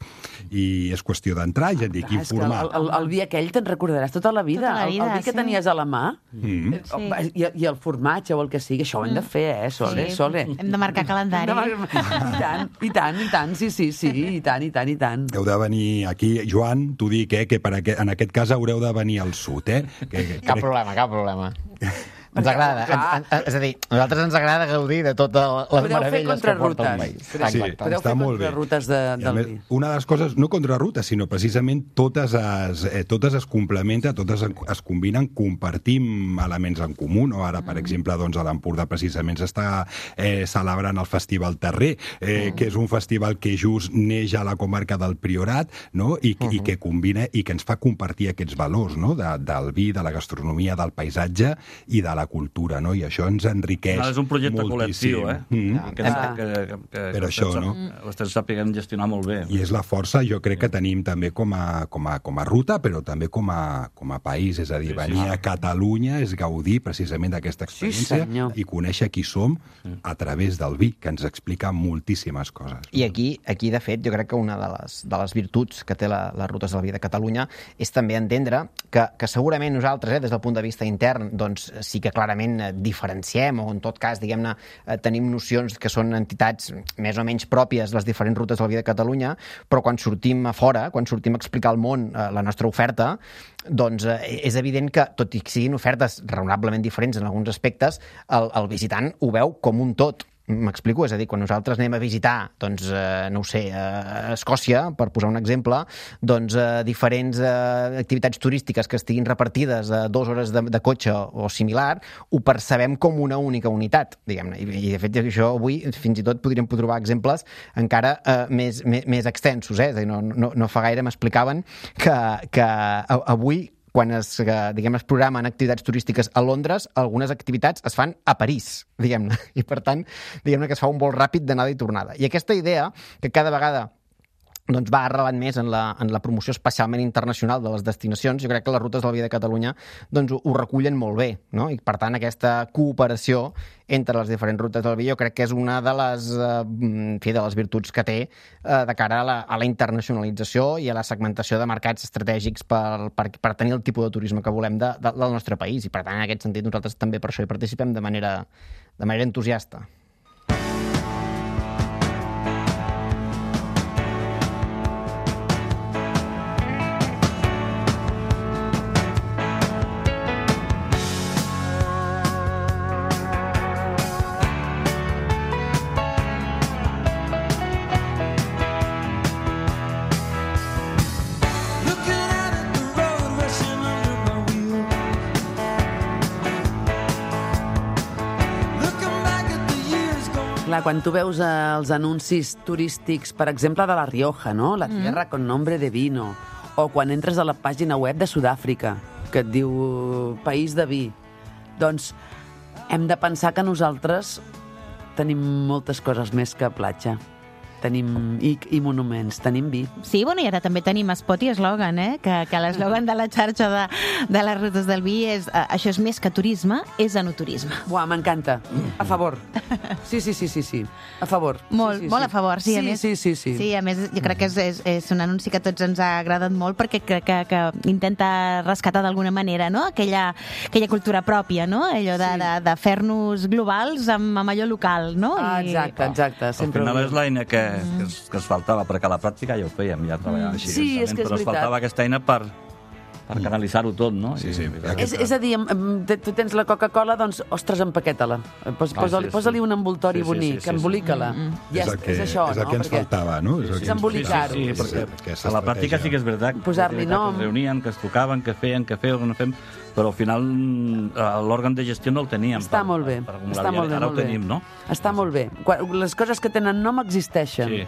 I és qüestió d'entrar, ja et dic, ah, informar. El, el, el vi aquell te'n recordaràs tota la vida. Tota la vida, el, el vi que sí. tenies a la mà. Mm. Sí. I, I el formatge o el que sigui, això ho hem de fer, eh, Sole, sí. Sole. Hem de marcar calendari. De mar... I tant, i tant, i tant, sí, sí, sí, i tant, i tant, i tant. Heu de venir aquí, Joan, t'ho dic, eh, que per aquest, en aquest cas haureu de venir al sud, eh? Que, que, cap crec... problema, cap problema. Ens agrada, ens, ens, és a dir, a nosaltres ens agrada gaudir de totes les meravelles que porta el país. Sí, podeu està fer molt bé. contrarrutes de, del vi. Una de les coses, no contrarrutes, sinó precisament totes es, eh, totes es complementen, totes es, es combinen, compartim elements en comú, no? Ara, per exemple, doncs, a l'Empordà precisament s'està eh, celebrant el Festival Terrer, eh, mm. que és un festival que just neix a la comarca del Priorat, no? I, uh -huh. i que combina i que ens fa compartir aquests valors, no? De, del vi, de la gastronomia, del paisatge i de la cultura, no? I això ens enriqueix moltíssim. És un projecte col·lectiu, eh? Mm. Que, que, que, que, que, per això, no? Vostès sàpiguen gestionar molt bé. I és la força, jo crec que tenim també com a, com a, com a ruta, però també com a, com a país, és a dir, sí, venir sí. a Catalunya és gaudir precisament d'aquesta experiència sí, i conèixer qui som a través del vi, que ens explica moltíssimes coses. I aquí, aquí de fet, jo crec que una de les, de les virtuts que té la, les rutes del vi de Catalunya és també entendre que, que segurament nosaltres, eh, des del punt de vista intern, doncs sí que clarament diferenciem, o en tot cas, diguem-ne, tenim nocions que són entitats més o menys pròpies, les diferents rutes del vi de Catalunya, però quan sortim a fora, quan sortim a explicar al món eh, la nostra oferta, doncs eh, és evident que, tot i que siguin ofertes raonablement diferents en alguns aspectes, el, el visitant ho veu com un tot. M'explico? És a dir, quan nosaltres anem a visitar, doncs, eh, no ho sé, eh, Escòcia, per posar un exemple, doncs eh, diferents eh, activitats turístiques que estiguin repartides a dues hores de, de cotxe o similar, ho percebem com una única unitat, diguem-ne. I, I, de fet, això avui, fins i tot, podríem trobar exemples encara eh, més, més, més extensos, eh? És a dir, no, no, no fa gaire m'explicaven que, que avui quan es, diguem, es programen activitats turístiques a Londres, algunes activitats es fan a París, diguem-ne. I, per tant, diguem-ne que es fa un vol ràpid d'anada i tornada. I aquesta idea, que cada vegada doncs va arrelant més en la, en la promoció especialment internacional de les destinacions, jo crec que les rutes del vi de Catalunya doncs, ho, ho recullen molt bé, no? I per tant aquesta cooperació entre les diferents rutes del vi jo crec que és una de les, eh, en fi, de les virtuts que té eh, de cara a la, a la internacionalització i a la segmentació de mercats estratègics per, per, per tenir el tipus de turisme que volem de, de, del nostre país. I per tant, en aquest sentit, nosaltres també per això hi participem de manera, de manera entusiasta. quan tu veus els anuncis turístics, per exemple, de La Rioja, no? La tierra mm. con nombre de vino. O quan entres a la pàgina web de Sud-àfrica, que et diu país de vi. Doncs hem de pensar que nosaltres tenim moltes coses més que platja. Tenim i, i monuments, tenim vi. Sí, bueno, i ara també tenim spot i eslògan, eh? Que, que l'eslògan de la xarxa de, de les rutes del vi és uh, això és més que turisme, és enoturisme. Buah, m'encanta. A favor. Sí, sí, sí, sí, sí. A favor. Molt, sí, sí, molt sí. a favor, sí. Sí, a més, sí, sí, sí. Sí, a més, jo crec que és, és, és un anunci que a tots ens ha agradat molt perquè crec que, que intenta rescatar d'alguna manera, no? Aquella, aquella cultura pròpia, no? Allò de, sí. de, de fer-nos globals amb, amb allò local, no? Ah, exacte, exacte. Al final és l'eina que, que, es, que es faltava, perquè a la pràctica ja ho fèiem, ja treballàvem així. Sí, és que és però veritat. es faltava aquesta eina per, per canalitzar-ho tot, no? Sí, sí. I, És, és a dir, tu tens la Coca-Cola, doncs, ostres, empaqueta-la. Pos, posa-li, sí, posa-li sí. un envoltori Sí, sí, bonic, sí, sí, sí. embolica-la. I És el que, és això, és el no? que ens Perquè faltava, no? És, el que és ens embolicar-ho. Sí, faltava. perquè Aquesta a la pràctica estratègia. sí que és veritat. Posar-li nom. Que es reunien, que es trucaven, que feien, que feien, que no fem, però al final l'òrgan de gestió no el teníem. Està per, molt bé. Per, per Està molt bé, ara molt ho tenim, bé. no? Està molt bé. Quan, les coses que tenen nom existeixen Sí.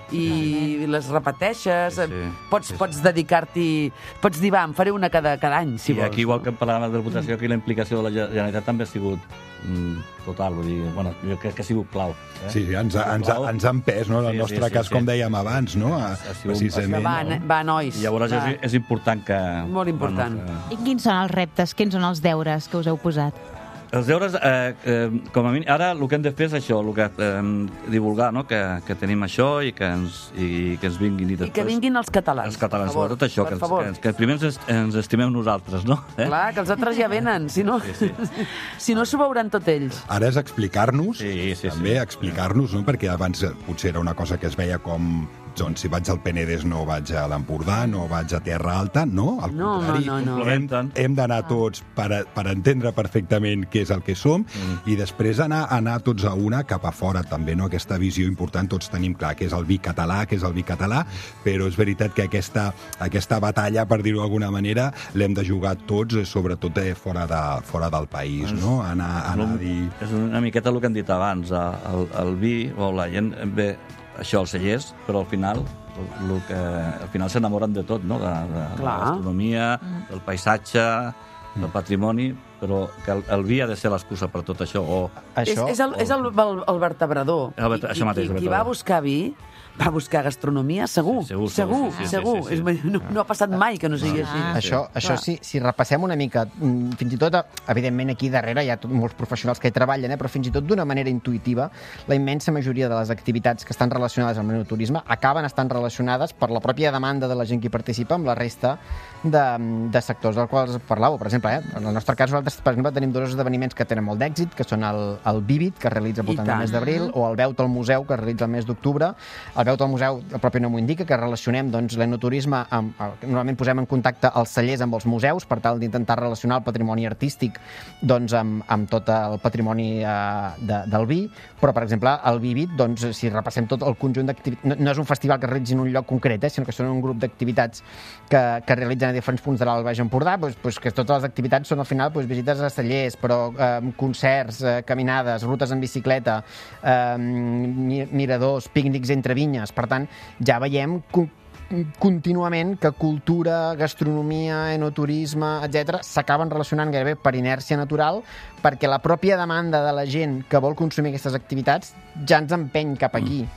i les repeteixes. Sí, sí. Pots, pots dedicar-t'hi... Pots dir, va, em faré una cada, cada any, si I vols. aquí, igual que parlàvem de votació, aquí la implicació de la Generalitat també ha sigut mm, total, vull dir, bueno, jo crec que ha sigut clau. Eh? Sí, ens ha, ens, ha, ens ha empès, no? En el Sí, nostre sí, sí, cas, sí. com dèiem abans, no? A, Ha sigut- precisament. Va, ne- va, nois. I llavors va. és, és important que... Molt important. Bueno, I quins són els reptes, quins són els deures que us heu posat? que... Els deures, eh, eh, com a mínim, ara el que hem de fer és això, el que, eh, divulgar, no? que, que tenim això i que ens, i que ens vinguin. I, I que vinguin els catalans. Els catalans, per favor, sobretot això, per que, ens, favor. que, ens, que primer ens, ens estimem nosaltres, no? Eh? Clar, que els altres ja venen, si no, Sí, sí. si no s'ho veuran tot ells. Ara és explicar-nos, Sí, sí, també sí. explicar-nos, no? Perquè abans eh, potser era una cosa que es veia com doncs si vaig al Penedès no vaig a l'Empordà, no vaig a Terra Alta, no, al No, contrari. no, no, no. Hem, hem d'anar tots per, a, per entendre perfectament què és el que som mm. i després anar, anar tots a una cap a fora també, no? Aquesta visió important, tots tenim clar què és el vi català, què és el vi català, però és veritat que aquesta, aquesta batalla, per dir-ho d'alguna manera, l'hem de jugar tots, eh, sobretot eh, fora, de, fora del país, no? Anar, anar a dir... És una miqueta el que hem dit abans, el, el vi, o la gent ve això, els cellers, però al final el, el que, al final s'enamoren de tot, no? De, de, de la gastronomia, del paisatge, del patrimoni, però que el, el vi ha de ser l'excusa per tot això. O... Això, és, és, el, és el, el, el vertebrador. El verte- això mateix, qui, el qui va vertebrador. buscar vi va buscar gastronomia, segur. Sí, segur, segur, segur, sí, sí, segur. sí, sí, sí. És- No, no ha passat mai que no sigui així. Ah. Això, això Clar. si, si repassem una mica, mm, fins i tot, evidentment, aquí darrere hi ha tot, molts professionals que hi treballen, eh, però fins i tot d'una manera intuïtiva, la immensa majoria de les activitats que estan relacionades amb el turisme acaben estant relacionades per la pròpia demanda de la gent que hi participa amb la resta de, de sectors dels quals parlàveu. Per exemple, eh, en el nostre cas, nosaltres, per exemple, tenim dos esdeveniments que tenen molt d'èxit, que són el, el Vivid, que es realitza al I voltant del tant. mes d'abril, o el Veut al Museu, que es realitza el mes d'octubre. El Veut al Museu, el propi nom ho indica, que relacionem doncs, l'enoturisme amb... Normalment posem en contacte els cellers amb els museus per tal d'intentar relacionar el patrimoni artístic doncs, amb, amb tot el patrimoni eh, de, del vi, però, per exemple, el Vivid, doncs, si repassem tot el conjunt d'activitats... No, no és un festival que es realitzi en un lloc concret, eh, sinó que són un grup d'activitats que, que es realitzen a diferents punts de l'Alt Baix Empordà, doncs, doncs, que totes les activitats són, al final, doncs, visites a cellers, però eh, concerts, eh, caminades, rutes en bicicleta, eh, mi- miradors, pícnics entre vinyes. Per tant, ja veiem co- contínuament que cultura, gastronomia, enoturisme, etcètera, s'acaben relacionant gairebé per inèrcia natural, perquè la pròpia demanda de la gent que vol consumir aquestes activitats ja ens empeny cap aquí.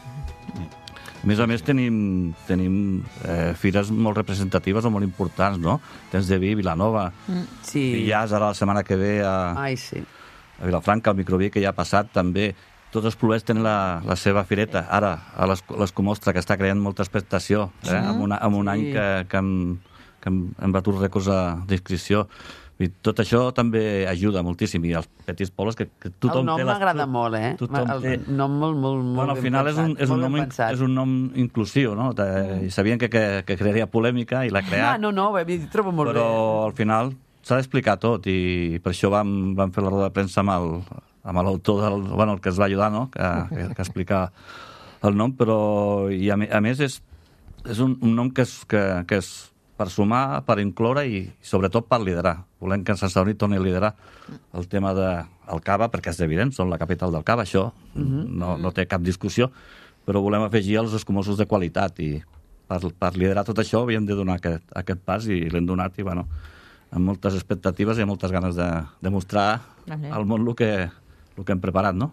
A més a més, tenim, tenim eh, fires molt representatives o molt importants, no? Tens de vi, Vilanova, Sí. Villars, ara la setmana que ve a, Ai, sí. a Vilafranca, el microví que ja ha passat també. Tots els poblets tenen la, la seva fireta. Ara, a l'Es- l'Escomostra, que està creant molta expectació, eh? amb, una, amb un Sí. any que, que, hem, que hem, hem batut rècords d'inscripció. I tot això també ajuda moltíssim. I els petits pobles que, que tothom El nom té... les- m'agrada molt, eh? Tothom el té... nom molt, molt, molt Bueno, al ben final és un, pensat, és, un molt nom, ben in- pensat. és un nom inclusiu, no? De, I sabien que, que, que crearia polèmica i l'ha Ah, creat, no, no, ho he trobo molt però bé. al final s'ha d'explicar tot i per això vam, vam fer la roda de premsa amb el, amb l'autor del... Bueno, el que ens va ajudar, no? Que, que, que explicar el nom, però i a, me- a més és, és un, un nom que és, que, que és per sumar, per incloure i, sobretot, per liderar. Volem que Sant Sadurní torni a liderar el tema del cava, perquè és evident, són la capital del cava, això uh-huh. no, no té cap discussió, però volem afegir els escumosos de qualitat i per, per liderar tot això havíem de donar aquest, aquest pas i l'hem donat i, bueno, amb moltes expectatives i amb moltes ganes de, de mostrar al món el que, el que hem preparat, no?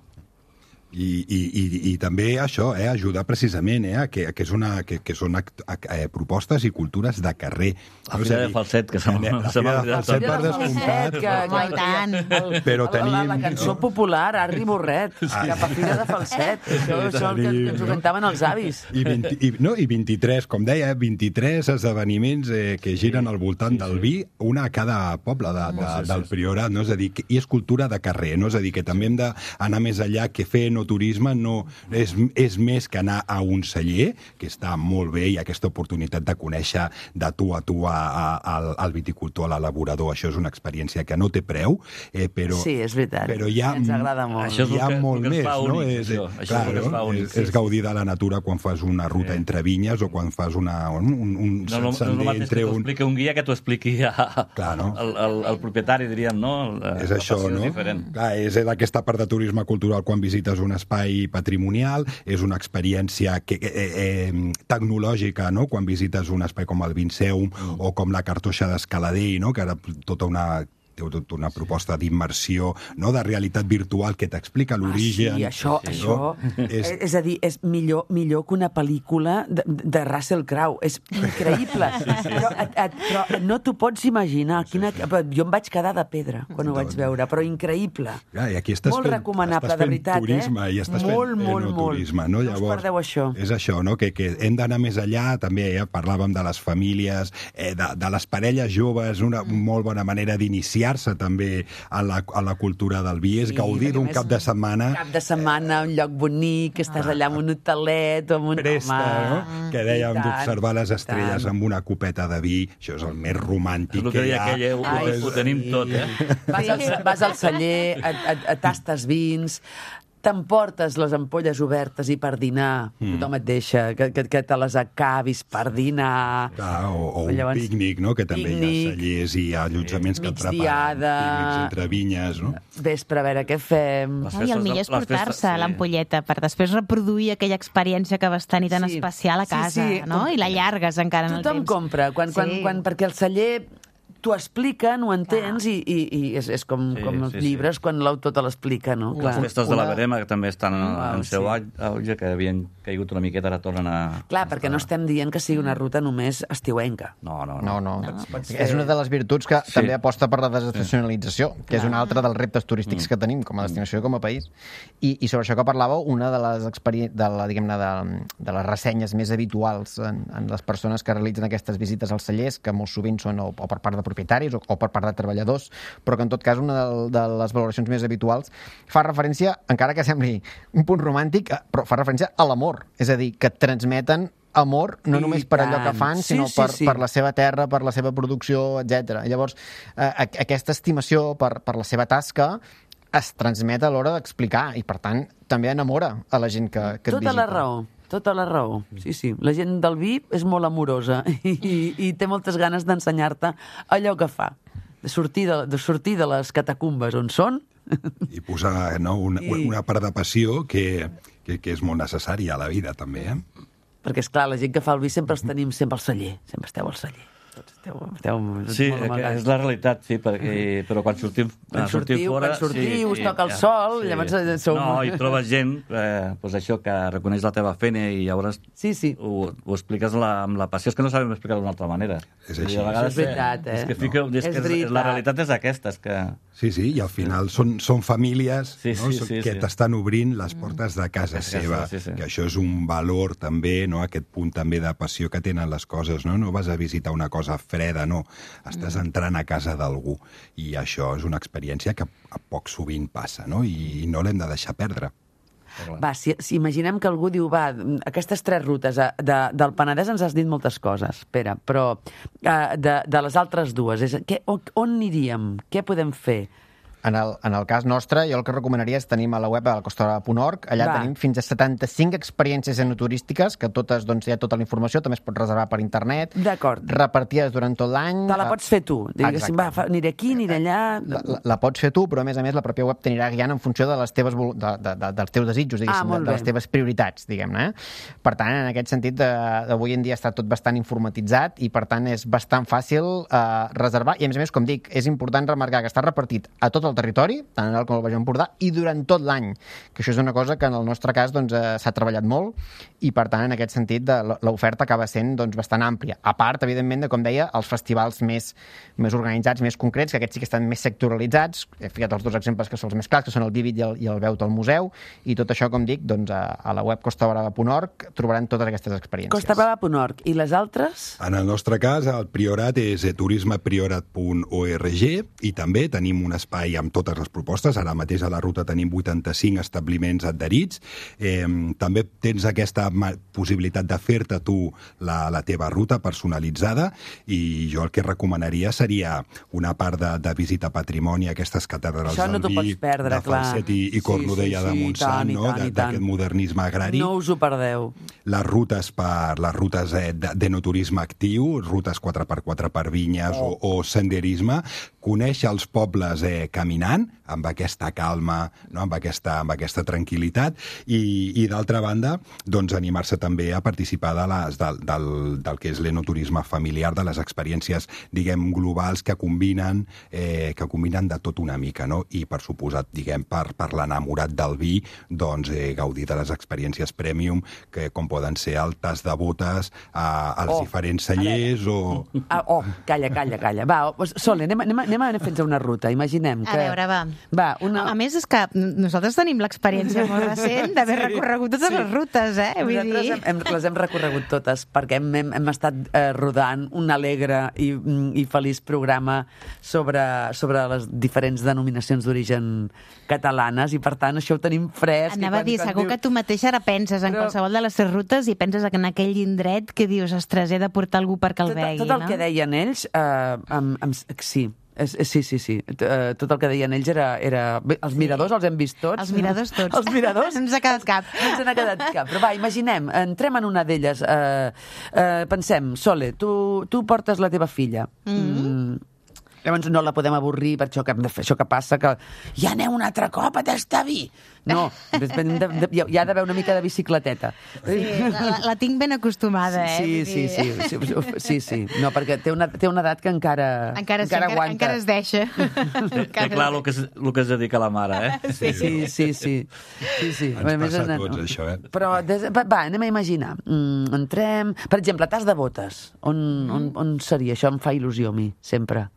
I, i, i, i també això, eh, ajudar precisament eh, que, que, és una, que, que són act, eh, propostes i cultures de carrer. La Fira de Falset, que se m'ha oblidat. La Fira de Falset per descomptat. Que, que, que, el, però tenim... La, la cançó popular, Arri Borret, sí. Cap a Fira de Falset. Això és el que, que ens ho cantaven els avis. I, vint, i, no, i vint-i-tres, com deia, vint-i-tres esdeveniments eh, que giren al voltant sí, sí. del vi, una a cada poble de, de, sí, sí, del Priorat, no? És a dir, que, i és cultura de carrer, no? És a dir, que també hem d'anar més enllà, que fer no turisme no és, és més que anar a un celler, que està molt bé, i aquesta oportunitat de conèixer de tu a tu a, a, al, al viticultor, a l'elaborador, això és una experiència que no té preu, eh, però, sí, és veritat. Però hi ha, ens agrada molt. Això és hi ha que, molt més, únic, no? És, això, això clar, és, no? únic, és, sí, és gaudir de la natura quan fas una ruta sí. entre vinyes o quan fas una, un, un no, no, sender no, no entre que un... expliqui un guia que t'ho expliqui a, clar, no? el, el, el propietari, diríem, no? La, és això, no? És clar, és aquesta part de turisme cultural quan visites un espai patrimonial, és una experiència que, eh, eh, tecnològica, no? Quan visites un espai com el Vinceum mm. o com la Cartoixa d'Escaladell, no? Que era tota una té una proposta d'immersió, no? De realitat virtual que t'explica l'origen. Ah, sí, això, sí, això no? és... és a dir, és millor, millor que una pel·lícula de, de Russell Crowe. És increïble. Sí, sí, sí. Però, a, a, però no t'ho pots imaginar. Quina... Sí, sí. Jo em vaig quedar de pedra quan ho vaig veure, però increïble. Ja, i aquí estàs molt fent, recomanable, estàs fent de veritat. Turisme, eh? I estàs molt, fent molt, enoturisme, molt. no? No Llavors, us perdeu això. És això, no? Que, que hem d'anar més enllà, també ja parlàvem de les famílies, eh, de, de les parelles joves, una mm. molt bona manera d'iniciar-se també a la, a la cultura del vi, és sí, gaudir d'un cap de setmana. Cap de setmana, un lloc bonic, que estàs allà amb un hotelet o amb un... Presta, home, no? Que dèiem d'observar les estrelles tant. Amb una copeta de vi, això és el més romàntic és el que, que hi ha. Aquella, ho, Ai, ho tenim sí. tot, eh? Vas al, vas al celler, a, a, a tastes vins, t'emportes les ampolles obertes i per dinar, mm. tothom et deixa, que, que, que te les acabis per dinar. Ah, o, o un llavors, pícnic, no? Que també pícnic, hi ha cellers i allotjaments que et preparen. Pícnics entre vinyes, no? Vespre, a veure què fem. No, I el millor és portar-se sí. l'ampolleta per després reproduir aquella experiència que vas tenir tan sí. especial a casa, sí, sí. no? I la llargues encara en el temps. Tothom compra, quan, sí. quan, quan, perquè el celler t'ho expliquen, ho entens, ah. i, i, i és, és com, sí, com els sí, llibres sí. quan l'autor te l'explica, no? Les festes de la Verema, que també estan en, en seu auge, que havien caigut una miqueta, ara tornen a... Clar, perquè no estem dient que sigui una ruta només estiuenca. No, no, no. no, no. no. És una de les virtuts que sí. també aposta per la desestacionalització, que és un altre dels reptes turístics mm. que tenim com a destinació i com a país. I, i sobre això que parlàveu, una de les, experi... de, la, diguem-ne, de, de les ressenyes més habituals en, en les persones que realitzen aquestes visites als cellers, que molt sovint són o, o per part de propietaris o, o per part de treballadors, però que en tot cas una de, de les valoracions més habituals fa referència, encara que sembli un punt romàntic, però fa referència a l'amor, és a dir, que transmeten amor, no I només per tant. allò que fan, sinó sí, sí, per, sí. per la seva terra, per la seva producció, etcètera. Llavors, eh, aquesta estimació per, per la seva tasca es transmet a l'hora d'explicar i, per tant, també enamora a la gent que, que et visita. Tota la raó. Tota la raó, sí, sí. La gent del vi és molt amorosa i, i, i té moltes ganes d'ensenyar-te allò que fa, de sortir de, de sortir de les catacumbes on són. I posar no, una, I... una part de passió que, que, que és molt necessària a la vida, també. Eh? Perquè, és clar, la gent que fa el vi sempre els tenim sempre al celler, sempre esteu al celler. Esteu, esteu sí, és la realitat, sí, perquè, però quan sortim, quan sortim sortim fora... Quan sortiu, sí, us toca el ja, sol, sí. llavors sou... No, i trobes gent, eh, pues això, que reconeix la teva feina i llavors sí, sí. Ho, ho expliques la, amb la passió. És que no sabem explicar-ho d'una altra manera. És així. I a vegades, és veritat, eh? És que, fica, no. és que és, la realitat és aquesta, és que... Sí, sí, i al final són, són famílies sí, sí, no? sí, que sí. t'estan obrint les portes de casa sí, seva, sí, sí. que això és un valor també, no? Aquest punt també de passió que tenen les coses, no? No vas a visitar una cosa freda, no. Estàs entrant a casa d'algú i això és una experiència que a poc sovint passa, no? I no l'hem de deixar perdre. Va, si, si imaginem que algú diu, va, aquestes tres rutes de, de, del Penedès ens has dit moltes coses, Pere, però uh, de, de les altres dues, és, que, on, on aniríem? Què podem fer? en el, en el cas nostre, jo el que recomanaria és tenim a la web al costabrava punt org, allà Va. tenim fins a setanta-cinc experiències enoturístiques, que totes, doncs, hi ha tota la informació, també es pot reservar per internet, D'acord. repartides durant tot l'any. Te la pots fer tu. Diguéssim, va, fa- aniré aquí, aniré allà... La, la, la pots fer tu, però a més a més la pròpia web t'anirà guiant en funció de les teves, vol- de, de, de, dels teus desitjos, diguéssim, Ah, molt de, de les bé. teves prioritats, diguem-ne. Eh? Per tant, en aquest sentit, eh, avui en dia està tot bastant informatitzat i, per tant, és bastant fàcil eh, reservar. I, a més a més, com dic, és important remarcar que està repartit a tot el territori, tant en el com el Baix Empordà, i durant tot l'any, que això és una cosa que en el nostre cas doncs, eh, s'ha treballat molt i, per tant, en aquest sentit, de, l'oferta acaba sent doncs, bastant àmplia. A part, evidentment, de, com deia, els festivals més, més organitzats, més concrets, que aquests sí que estan més sectorialitzats. He ficat els dos exemples que són els més clars, que són el Vivid i el, i el Veut al Museu, i tot això, com dic, doncs, a, a la web costabrava punt org trobaran totes aquestes experiències. costabrava punt org. I les altres? En el nostre cas, el Priorat és turismepriorat punt org i també tenim un espai amb totes les propostes. Ara mateix a la ruta tenim vuitanta-cinc establiments adherits. Eh, també tens aquesta possibilitat de fer-te tu la, la teva ruta personalitzada i jo el que recomanaria seria una part de, de visita a patrimoni, aquestes catèdrals Això no del t'ho vi, pots perdre, de clar. Falset i, i Cornudella Sí, sí, sí, de Montsant, i tant, i no? tant, i tant. D'aquest modernisme agrari. No us ho perdeu. Les rutes per les rutes eh, d'enoturisme actiu, rutes quatre per quatre per vinyes oh. o, o senderisme, conèixer els pobles eh, caminant, amb aquesta calma, no? amb, aquesta, amb aquesta tranquil·litat, i, i d'altra banda, doncs animar-se també a participar de les, del, del, del que és l'enoturisme familiar, de les experiències, diguem, globals que combinen, eh, que combinen de tot una mica, no? I per suposat, diguem, per, per l'enamorat del vi, doncs eh, gaudir de les experiències premium, que com poden ser el tas de botes, eh, als Oh, diferents cellers o... Ah, oh, calla, calla, calla. Va, Sole, anem, anem, anem a fer una ruta. Imaginem que... A veure, va. Va, una... A més, és que nosaltres tenim l'experiència molt recent d'haver recorregut totes les rutes, eh? Vull Nosaltres dir... hem, hem, les hem recorregut totes perquè hem, hem, hem estat eh, rodant un alegre i, i feliç programa sobre, sobre les diferents denominacions d'origen catalanes i, per tant, això ho tenim fresc. Anava a dir, segur diu... que tu mateixa ara penses en Però- qualsevol de les teves rutes i penses en aquell indret que dius, ostres, he de portar algú perquè el tot, vegui, tot el no? que deien ells, eh, amb, amb, sí, és, sí, sí, sí. Eh, tot el que deien ells era... era... Bé, els miradors els hem vist tots. Els miradors tots. Els miradors. No ens ha quedat cap. No ens n'ha quedat cap. Però va, imaginem, entrem en una d'elles. Eh, eh, pensem, Sole, tu, tu portes la teva filla. Mm-hmm. Mm. Llavors no la podem avorrir per això que hem de fer, això que passa, que ja aneu un altre cop a Testavi. No, de, de, de, hi ha d'haver una mica de bicicleteta. Sí, la, la tinc ben acostumada, eh? Sí, Vull sí, dir- sí, sí, sí, sí. No, perquè té una, té una edat que encara, Encara, sí, encara encara, aguanta. encara es deixa. Té, té clar el que, es, el que es dedica la mare, eh? Sí, sí, sí. sí, sí, sí. Ens A més, passa a no, tots, no. això, eh? Però, des, va, va, anem a imaginar. Mm, entrem... Per exemple, tas de botes. On, on, on seria? Això em fa il·lusió a mi, sempre.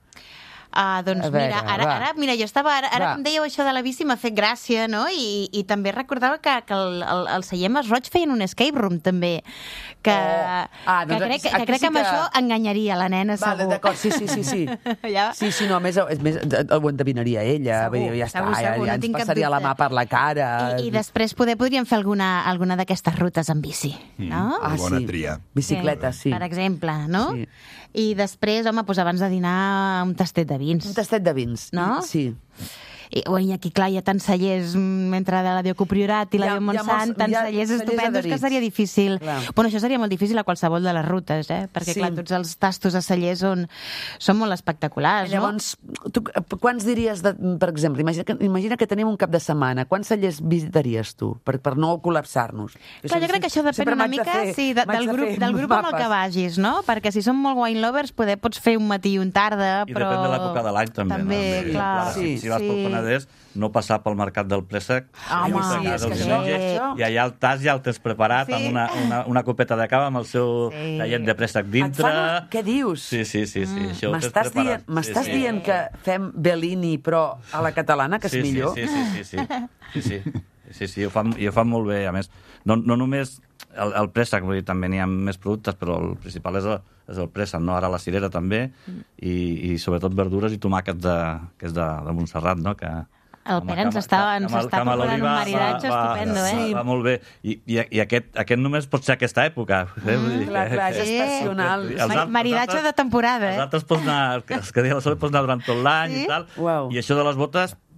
Ah, doncs A veure, mira, ara, va. ara, mira, jo estava, ara, ara Va. que em dèieu això de la bici m'ha fet gràcia, no? I, i també recordava que, que el, el, el Seient Mas Roig feien un escape room, també, que, Oh. Ah, doncs que crec, aquí- que, aquí crec sí que amb que- això enganyaria la nena, Vale, segur. d'acord, sí, sí, sí, sí. Ja? Sí, sí, no, a més, és més ho endevinaria ella. Segur, vull dir, ja està, segur, ja, segur, ja no ens tinc cap passaria la dubte. mà per la cara. I, I després poder, podríem fer alguna, alguna d'aquestes rutes en bici, no? Ah, Bona sí. tria. Bicicleta, sí. Per exemple, no? Sí. I després, home, doncs abans de dinar, un tastet de vins. Un tastet de vins. No? Sí. I, ui, aquí, clar, hi ha tants cellers mm, entre la Déu Priorat i la Hi ha- Déu hi ha Montsant, molts- tants hi ha cellers cellers estupendos que adherits. seria difícil. Clar. Bueno, això seria molt difícil a qualsevol de les rutes, eh? Perquè, Sí. clar, tots els tastos de cellers són, són molt espectaculars, Llavors, tu, quants diries, de, per exemple, imagina que, imagina que tenim un cap de setmana, quants cellers visitaries tu, per, per no col·lapsar-nos? no? Clar, jo crec que això depèn Sempre una m'haig de mica fer- sí, de, m'haig del de grup, fer del grup amb el que mapes. vagis, no? Perquè si són molt wine lovers, poder, pots fer un matí i un tarda, I però... depèn de l'època de l'any, també. També, no? clar. Si, si vas pel Penedès, no passar pel mercat del Préssec, Home, a sí, casa és el que diumenge, això- i allà el tas ja el tens preparat, Sí. amb una, una, una copeta de cava amb el seu Sí. tallet de préssec Et dintre. fan un... Què dius? Sí, sí, sí, sí. Mm. Això ho tens M'estàs preparat. dient, m'estàs sí, sí. dient que fem Bellini, però a la catalana, que és sí, millor? Sí, sí, sí, sí, sí, sí, sí, sí, sí, ho fan, i ho fan molt bé, a més. No, no només el, el préssec, vull dir, també n'hi ha més productes, però el principal és el, és el préssec, no? Ara la cirera també, i, i sobretot verdures i tomàquet de, que és de, de Montserrat, no? Que, El Pere ens està, ens està preparant un maridatge estupendo, eh? Va, va molt bé. I, i, i aquest, aquest només pot ser aquesta època. Eh? Vull dir, Clar, clar, és Sí. estacional. Els altres- Maridatge els de altres- temporada, Els eh? altres pots anar, els que deia la Sol, pots anar durant tot l'any Sí? i tal. Uau. I això de les botes,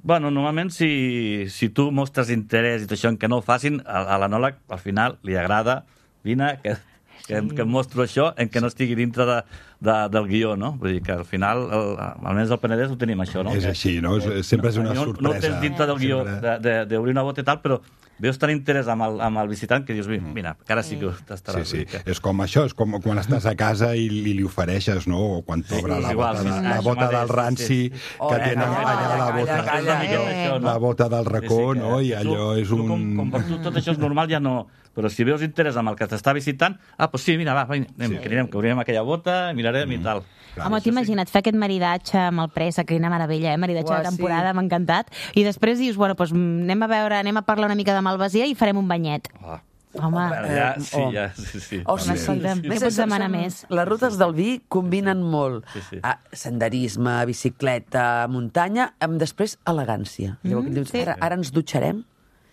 Bueno, normalment, si, si tu mostres interès i tot això en què no ho facin, a, a l'anòleg, al final, li agrada, vine, que, que, que em mostro això, en què no estigui dintre de, de, del guió, no? Vull dir que al final, el, almenys al Penedès ho tenim això, no? És així, no? És, sempre és una no, sorpresa. No tens dintre del guió d'obrir de, de, una bota i tal, però veus tant interès amb el, amb el visitant que dius, mira, que ara sí que t'estarà. Sí, sí. És com això, és com quan estàs a casa i li, li ofereixes, no? O quan t'obre sí, la, igual, bota, sí, la bota del ranci, sí, sí. que oh, tenen eh, allà la bota, calla, calla, calla, la bota del racó, sí, sí, no? I allò és un... Com, com per tu tot això és normal, ja no... Però si veus interès amb el que t'està visitant, ah, doncs sí, mira, va, va anem, sí. que anirem, que obrirem aquella bota, mirarem mm. i tal. Clar, home, t'imagina't sí. fer aquest maridatge amb el préssec, quina meravella, eh? Maridatge Uah, de temporada, sí. m'ha encantat. I després dius, bueno, doncs anem a veure, anem a parlar una mica de Malvasia i farem un banyet. Oh. Home, ja, sí, ja, sí, sí. Oh, sí. sí. Què pots demanar més? Les rutes del vi combinen molt sí, sí. Ah, senderisme, bicicleta, muntanya, amb després elegància. Mm, Llavors, dius, sí. ara, ara ens dutxarem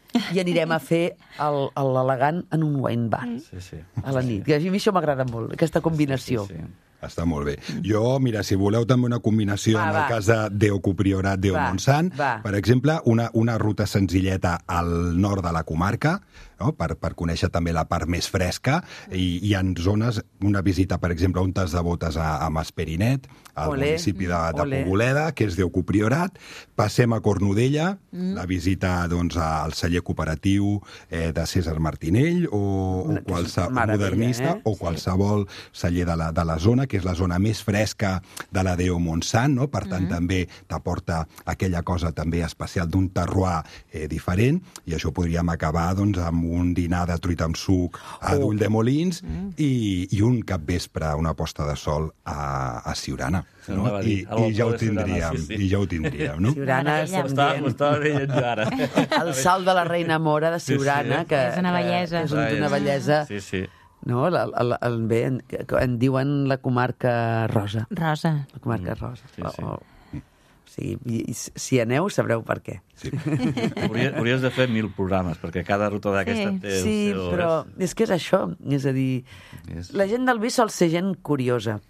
i anirem a fer l'elegant en un wine bar sí, sí. a la nit. I a mi això m'agrada molt, aquesta combinació. Sí, sí, sí. Està molt bé. Jo, mira, si voleu també una combinació va, en el va. cas de Déu Priorat, Déu Montsant, va. per exemple, una, una ruta senzilleta al nord de la comarca, no? per, per conèixer també la part més fresca, i hi ha zones, una visita, per exemple, on t'has de botes a, a Masperinet, al Olé. municipi de, de Poboleda, que és Déu Priorat, passem a Cornudella, mm. la visita doncs, al celler cooperatiu eh, de César Martinell, o, o qualsevol modernista, eh? o qualsevol sí. celler de la, de la zona, que és la zona més fresca de la Déu Montsant, no? Per tant, mm-hmm. també t'aporta aquella cosa també especial d'un terroir eh, diferent, i això podríem acabar doncs, amb un dinar de truita amb suc a oh. d'Ulldemolins mm. i, i un capvespre, una posta de sol a, a Siurana. No? I, i, ja ho tindríem, sí, sí. I ja ho tindríem, no? Siurana, m'ho estava veient jo ara. El salt de la Reina Mora de Siurana, sí, sí. que és una bellesa. És una bellesa. Sí, sí. No, el, el, el, bé, en, en diuen la comarca rosa. Rosa. La comarca mm. rosa. Sí, sí. O, o, o sigui, si aneu sabreu per què. Sí. Hauries, hauries de fer mil programes, perquè cada ruta d'aquesta sí. té el sí, seu... Sí, però és que és això. És a dir, yes. la gent del vi sol ser gent curiosa,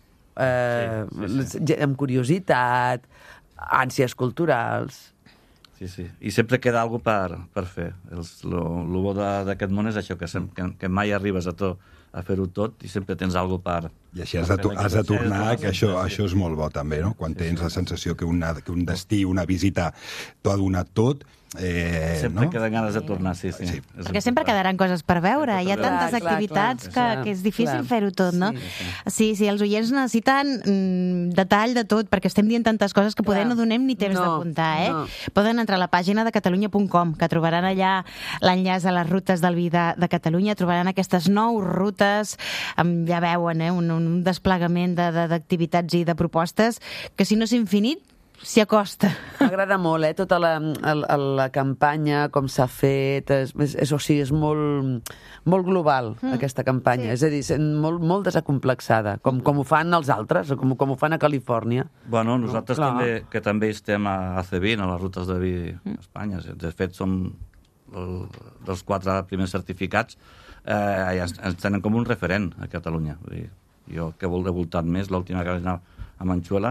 eh, sí, sí, sí. amb curiositat, ànsies culturals... Sí, sí. I sempre queda alguna per, per fer. El bo d'aquest món és això, que, sem, que, que mai arribes a, to, a fer-ho tot i sempre tens alguna per... I així has de, has de tornar, que això, això és molt bo també, no? Quan tens la sensació que, una, que un destí, una visita, t'ho ha donat tot... Eh, sempre no? queden ganes de tornar, sí, sí. sí. Perquè sempre quedaran coses per veure, hi ha tantes clar, activitats clar, clar, que, que és difícil fer-ho tot, no? Sí, sí. sí, sí, els oients necessiten mm, detall de tot, perquè estem dient tantes coses que poder no donem ni temps no, d'apuntar, eh? No. Poden entrar a la pàgina de catalunya punt com, que trobaran allà l'enllaç a les rutes del vi de, de Catalunya, trobaran aquestes nou rutes, amb, ja veuen, eh? un, un desplegament d'activitats de, de, i de propostes, que si no és infinit, s'hi acosta. M'agrada molt, eh, tota la, la, la campanya, com s'ha fet, és, és, o sigui, és molt, molt global, mm. aquesta campanya, sí. és a dir, és molt, molt desacomplexada, com, com ho fan els altres, com, com ho fan a Califòrnia. Bueno, nosaltres no? també, que també estem a A C vint, a les rutes de vi a Espanya, de fet som el, dels quatre primers certificats, eh, ens tenen com un referent a Catalunya. Vull dir, jo que he voltat més, l'última que vaig anar a Manxuela,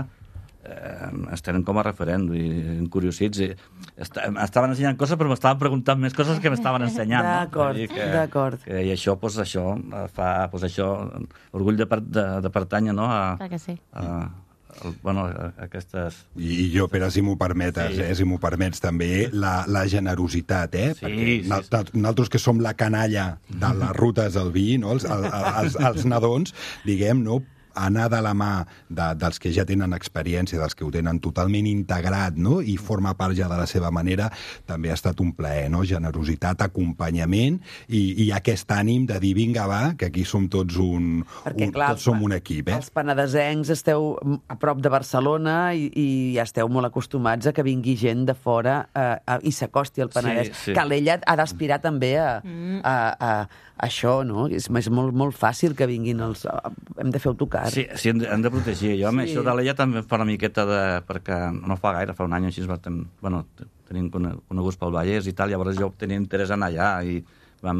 eh, es tenen com a referent i encuriosits i est estaven ensenyant coses però m'estaven preguntant més coses que m'estaven ensenyant d'acord, no? d'acord i això, pues, això fa pues, això, orgull de, per, de, de pertànyer no? a, ah, que sí. a, a, bueno, a aquestes... I jo, Pere, si m'ho permetes, sí. eh, si m'ho permets també, la, la generositat, eh? Sí, perquè sí, sí. nosaltres que som la canalla de les rutes del vi, no? els, els, els, els nadons, diguem, no? anar de la mà de, dels que ja tenen experiència, dels que ho tenen totalment integrat, no? I forma part ja de la seva manera, també ha estat un plaer, no? Generositat, acompanyament i, i aquest ànim de dir, vinga, va, que aquí som tots un, Perquè, un, clar, tots som un equip. Eh? Els penedesencs esteu a prop de Barcelona i, i ja esteu molt acostumats a que vingui gent de fora eh, a, i s'acosti al Penedès. Sí, sí. Calella ha d'aspirar també a, mm. a, a, a això, no? És, és molt, molt fàcil que vinguin els... Hem de fer autocar. Sí, sí, hem de, hem de protegir. Jo amb sí. això de l'Ella també fa una miqueta de... perquè no fa gaire, fa un any així vam, bueno, tenim coneguts pel Vallès i tal, llavors jo tenia interès en allà i vam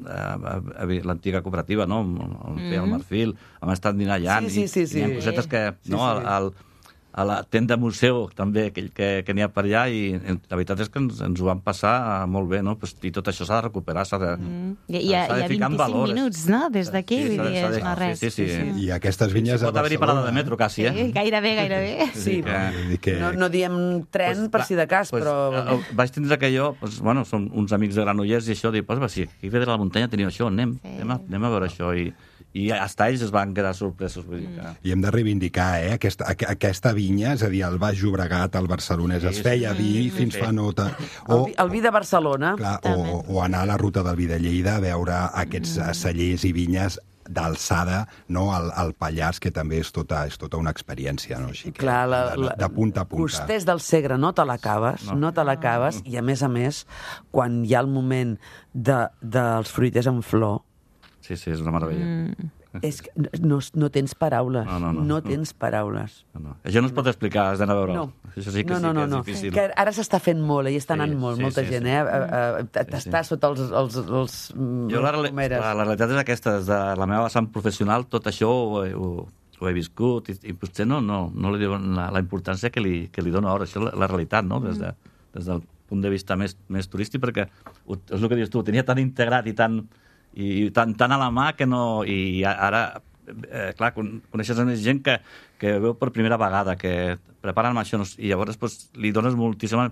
a, a, a l'antiga cooperativa, no? On feia el Marfil, hem estat dinant allà sí, sí, sí, i, i hi ha cosetes que... Sí, no, sí. el, el, a la tenda museu també que, que, que n'hi ha per allà i la veritat és que ens, ens ho vam passar molt bé, no? Pues, i tot això s'ha de recuperar, s'ha de, mm. I, hi ha, s'ha de hi ha ficar en vint-i-cinc valor. minuts, no?, des d'aquí, Sí, vull dir, s'ha de- és no res. sí, sí, sí. I aquestes vinyes Pot a haver-hi Barcelona... parada de metro, quasi, eh? Sí, gairebé, gairebé. Sí, que- Vull dir que... no, no diem tren per si de cas, pues, però... eh, vaig tindre que jo, pues, bueno, són uns amics de Granollers i això, dic, pues, va, sí, aquí ve de la muntanya teniu això, anem, Sí. anem, a, anem a veure això. I, i hasta ells es van quedar sorpresos. Vull dir que... I hem de reivindicar, eh, aquesta, aqu- aquesta vinya, és a dir, el Baix Llobregat, el barcelonès, es feia vi fins fa nota... El, vi- el vi de Barcelona. Clar, o, o anar a la ruta del vi de Lleida a veure aquests mm. cellers i vinyes d'alçada, no, al, al Pallars, que també és tota, és tota una experiència, no? Així que, Clar, la, de, la, de punta a punta. Costers del Segre, no te l'acabes, no, no te l'acabes, i a més a més, quan hi ha el moment de, dels fruiters en flor, Sí, sí, és una meravella. Mm. és que no, no tens paraules, No, no, no. no tens paraules. No, no. Això no es pot explicar, has d'anar a veure-ho. No. Això sí que, no, sí no, no, que és no. difícil. Que ara s'està fent molt, i està anant Sí, molt, sí, molta sí, gent, sí. eh? Uh, uh, T'està sí. sota els... els, els Jo la, reali- pomeres. la, la realitat és aquesta, des de la meva vessant professional, tot això ho, he- ho, ho he viscut i, i potser no, no, no li diuen la, la importància que li, que li dono ara. Això és la, la realitat, no? Des, de, des del punt de vista més, més turístic, perquè ho, és el que dius tu, ho tenia tan integrat i tan, i, i tan, tan a la mà que no... I ara, eh, clar, con, coneixes a més gent que, que veu per primera vegada, que preparen això, no, i llavors pues, li dones moltíssima...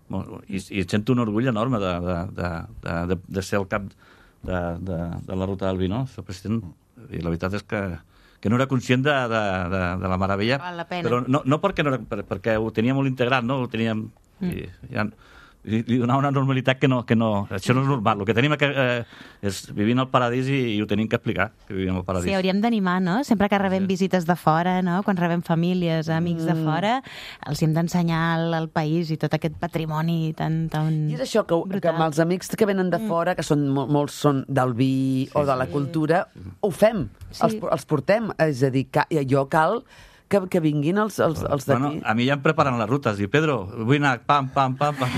I, i sento un orgull enorme de, de, de, de, de, de ser el cap de, de, de la ruta del vi, no? Ser president. I la veritat és que, que no era conscient de, de, de, de la meravella. Val la pena. Però no, no perquè, no era, per, perquè ho tenia molt integrat, no? Ho teníem... Mm. I, ja, li, li donava una normalitat que no, que no... Això no és normal. El que tenim que, eh, és vivint al paradís i, i ho tenim que explicar, que vivim al paradís. Sí, hauríem d'animar, no? Sempre que rebem visites de fora, no? Quan rebem famílies, amics de fora, els hem d'ensenyar el, el país i tot aquest patrimoni tan, tan I és això, que, que amb els amics que venen de fora, que són mol, molts són del vi sí, o de la cultura, ho fem, Sí. els, els portem. És a dir, que, jo cal que, que vinguin els, els, els d'aquí. Bueno, a mi ja em preparen les rutes. Diu, Pedro, vull anar pam, pam, pam, pam.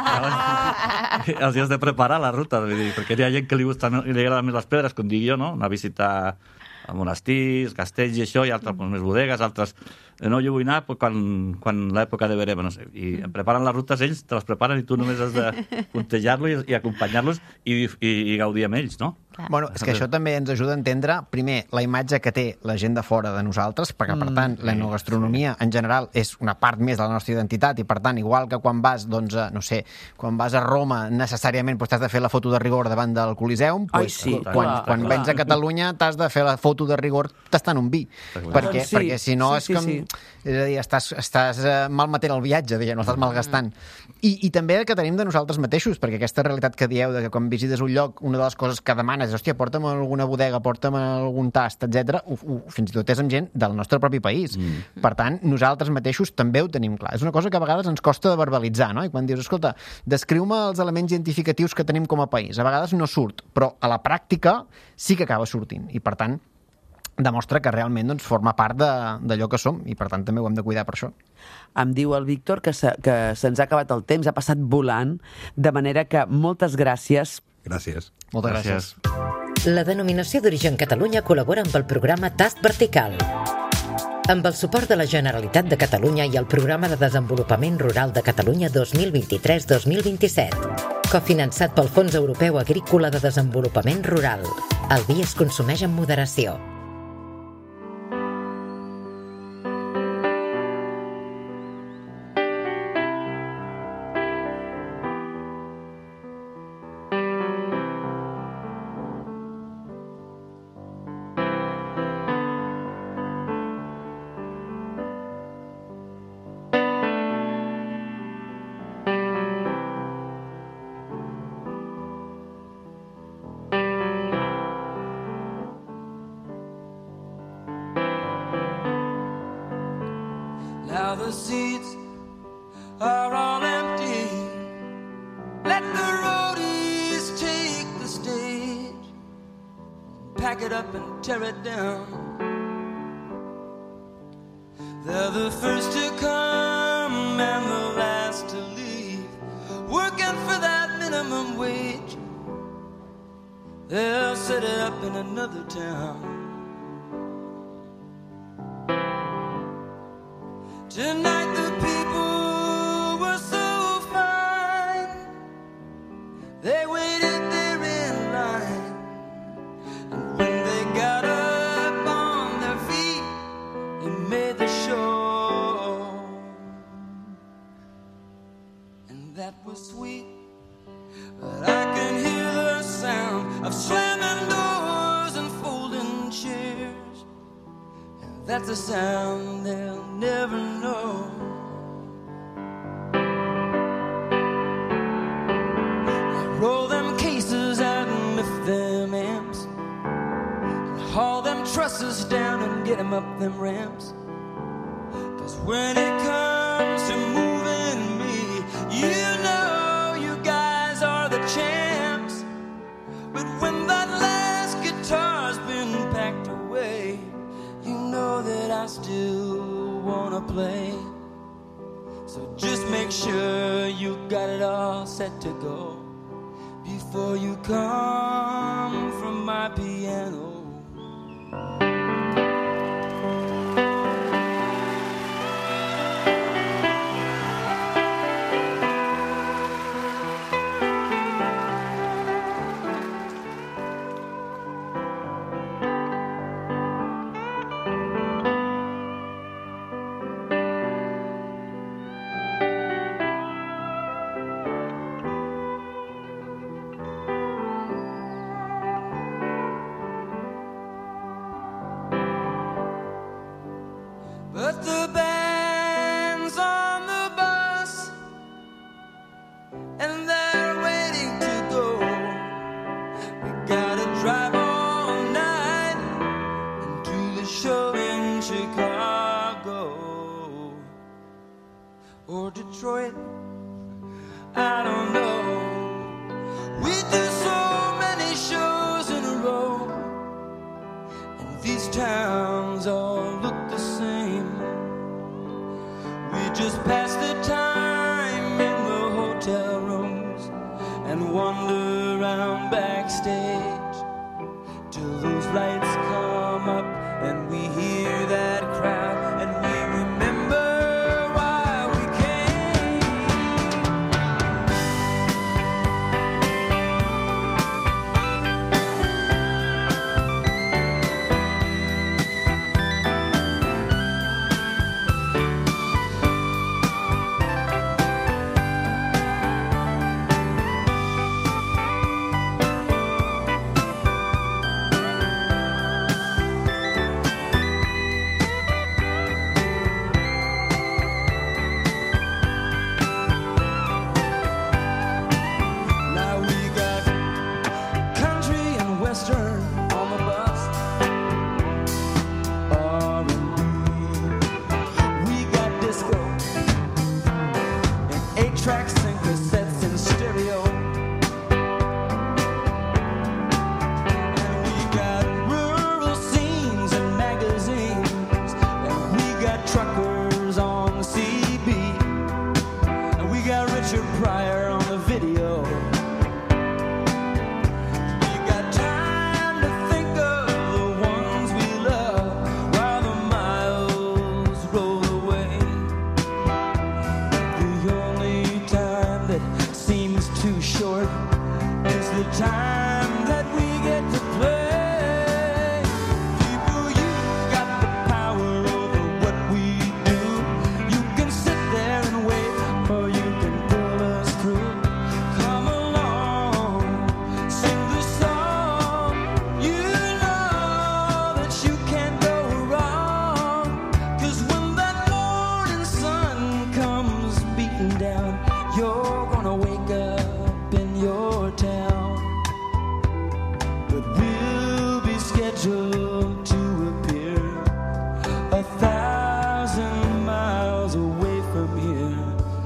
Els has de preparar la ruta, vull dir, perquè hi ha gent que li, gusta, li agraden més les pedres, com dic jo, no? Anar a visitar a monestirs, castells i això, i altres pues, més bodegues, altres... No, jo vull anar pues, quan, quan l'època de verema, no sé. I em preparen les rutes ells, te les preparen i tu només has de puntejar-lo i, i acompanyar-los i, i, i gaudir amb ells, no? Bueno, és que això també ens ajuda a entendre, primer, la imatge que té la gent de fora de nosaltres, perquè, per tant, la enogastronomia en general és una part més de la nostra identitat i, per tant, igual que quan vas, doncs, a, no sé, quan vas a Roma, necessàriament pues, t'has de fer la foto de rigor davant del Coliseum, pues, Ai, sí, quan, clar, quan clar. vens a Catalunya t'has de fer la foto de rigor tastant un vi, perquè, Doncs sí, perquè si no sí, és sí, com... sí. És a dir, estàs, estàs eh, malmetent el viatge, diguem, no estàs malgastant. I, I també el que tenim de nosaltres mateixos, perquè aquesta realitat que dieu de que quan visites un lloc, una de les coses que demanes és, hòstia, porta'm a alguna bodega, porta'm a algun tast, etcètera. Fins i tot és amb gent del nostre propi país. Mm. Per tant, nosaltres mateixos també ho tenim clar. És una cosa que a vegades ens costa de verbalitzar, no? I quan dius, escolta, descriu-me els elements identificatius que tenim com a país. A vegades no surt, però a la pràctica sí que acaba sortint. I, per tant, demostra que realment doncs, forma part d'allò que som i, per tant, també ho hem de cuidar per això. Em diu el Víctor que, se, que se'ns ha acabat el temps, ha passat volant, de manera que moltes gràcies. Gràcies. Moltes gràcies. Gràcies. La denominació d'origen Catalunya col·labora amb el programa Tast Vertical. Amb el suport de la Generalitat de Catalunya i el Programa de Desenvolupament Rural de Catalunya dos mil vint-i-tres dos mil vint-i-set. Cofinançat pel Fons Europeu Agrícola de Desenvolupament Rural. El vi es consumeix amb moderació. Now the seats are all empty. Let the roadies take the stage, pack it up and tear it down. They're the first to come and the last to leave, working for that minimum wage. They'll set it up in another town. Tonight the people were so fine. They waited there in line, and when they got up on their feet, they made the show. And that was sweet, but I can hear the sound of slamming doors and folding chairs. And that's a sound they'll never know. I roll them cases out and lift them amps, and haul them trusses down and get them up them ramps. Cause when it comes to moving me, you know you guys are the champs. But when that last guitar's been packed away, you know that I still wanna play. So just make sure you got it all set to go before you come from my piano. But the band's on the bus, and they're waiting to go. We gotta drive all night and do the show in Chicago or Detroit, I don't know. We do so many shows in a row, and these towns all look the same. We just pass the time in the hotel rooms and wander around backstage till those lights come up and we hear that crowd and we remember why we tracks and cassettes and stereo. And we got rural scenes and magazines, and we got truckers on the C B, and we got Richard Pryor on the video. We got time to think of the ones we love while the miles roll away. The only time that seems too short is the time that we get to play. People, you got the power over what we do. You can sit there and wait, or you can pull us through. Come along, sing the song. You know that you can't go wrong. 'Cause when that morning sun comes beating down, you're gonna wake up in your town. But we'll be scheduled to appear a thousand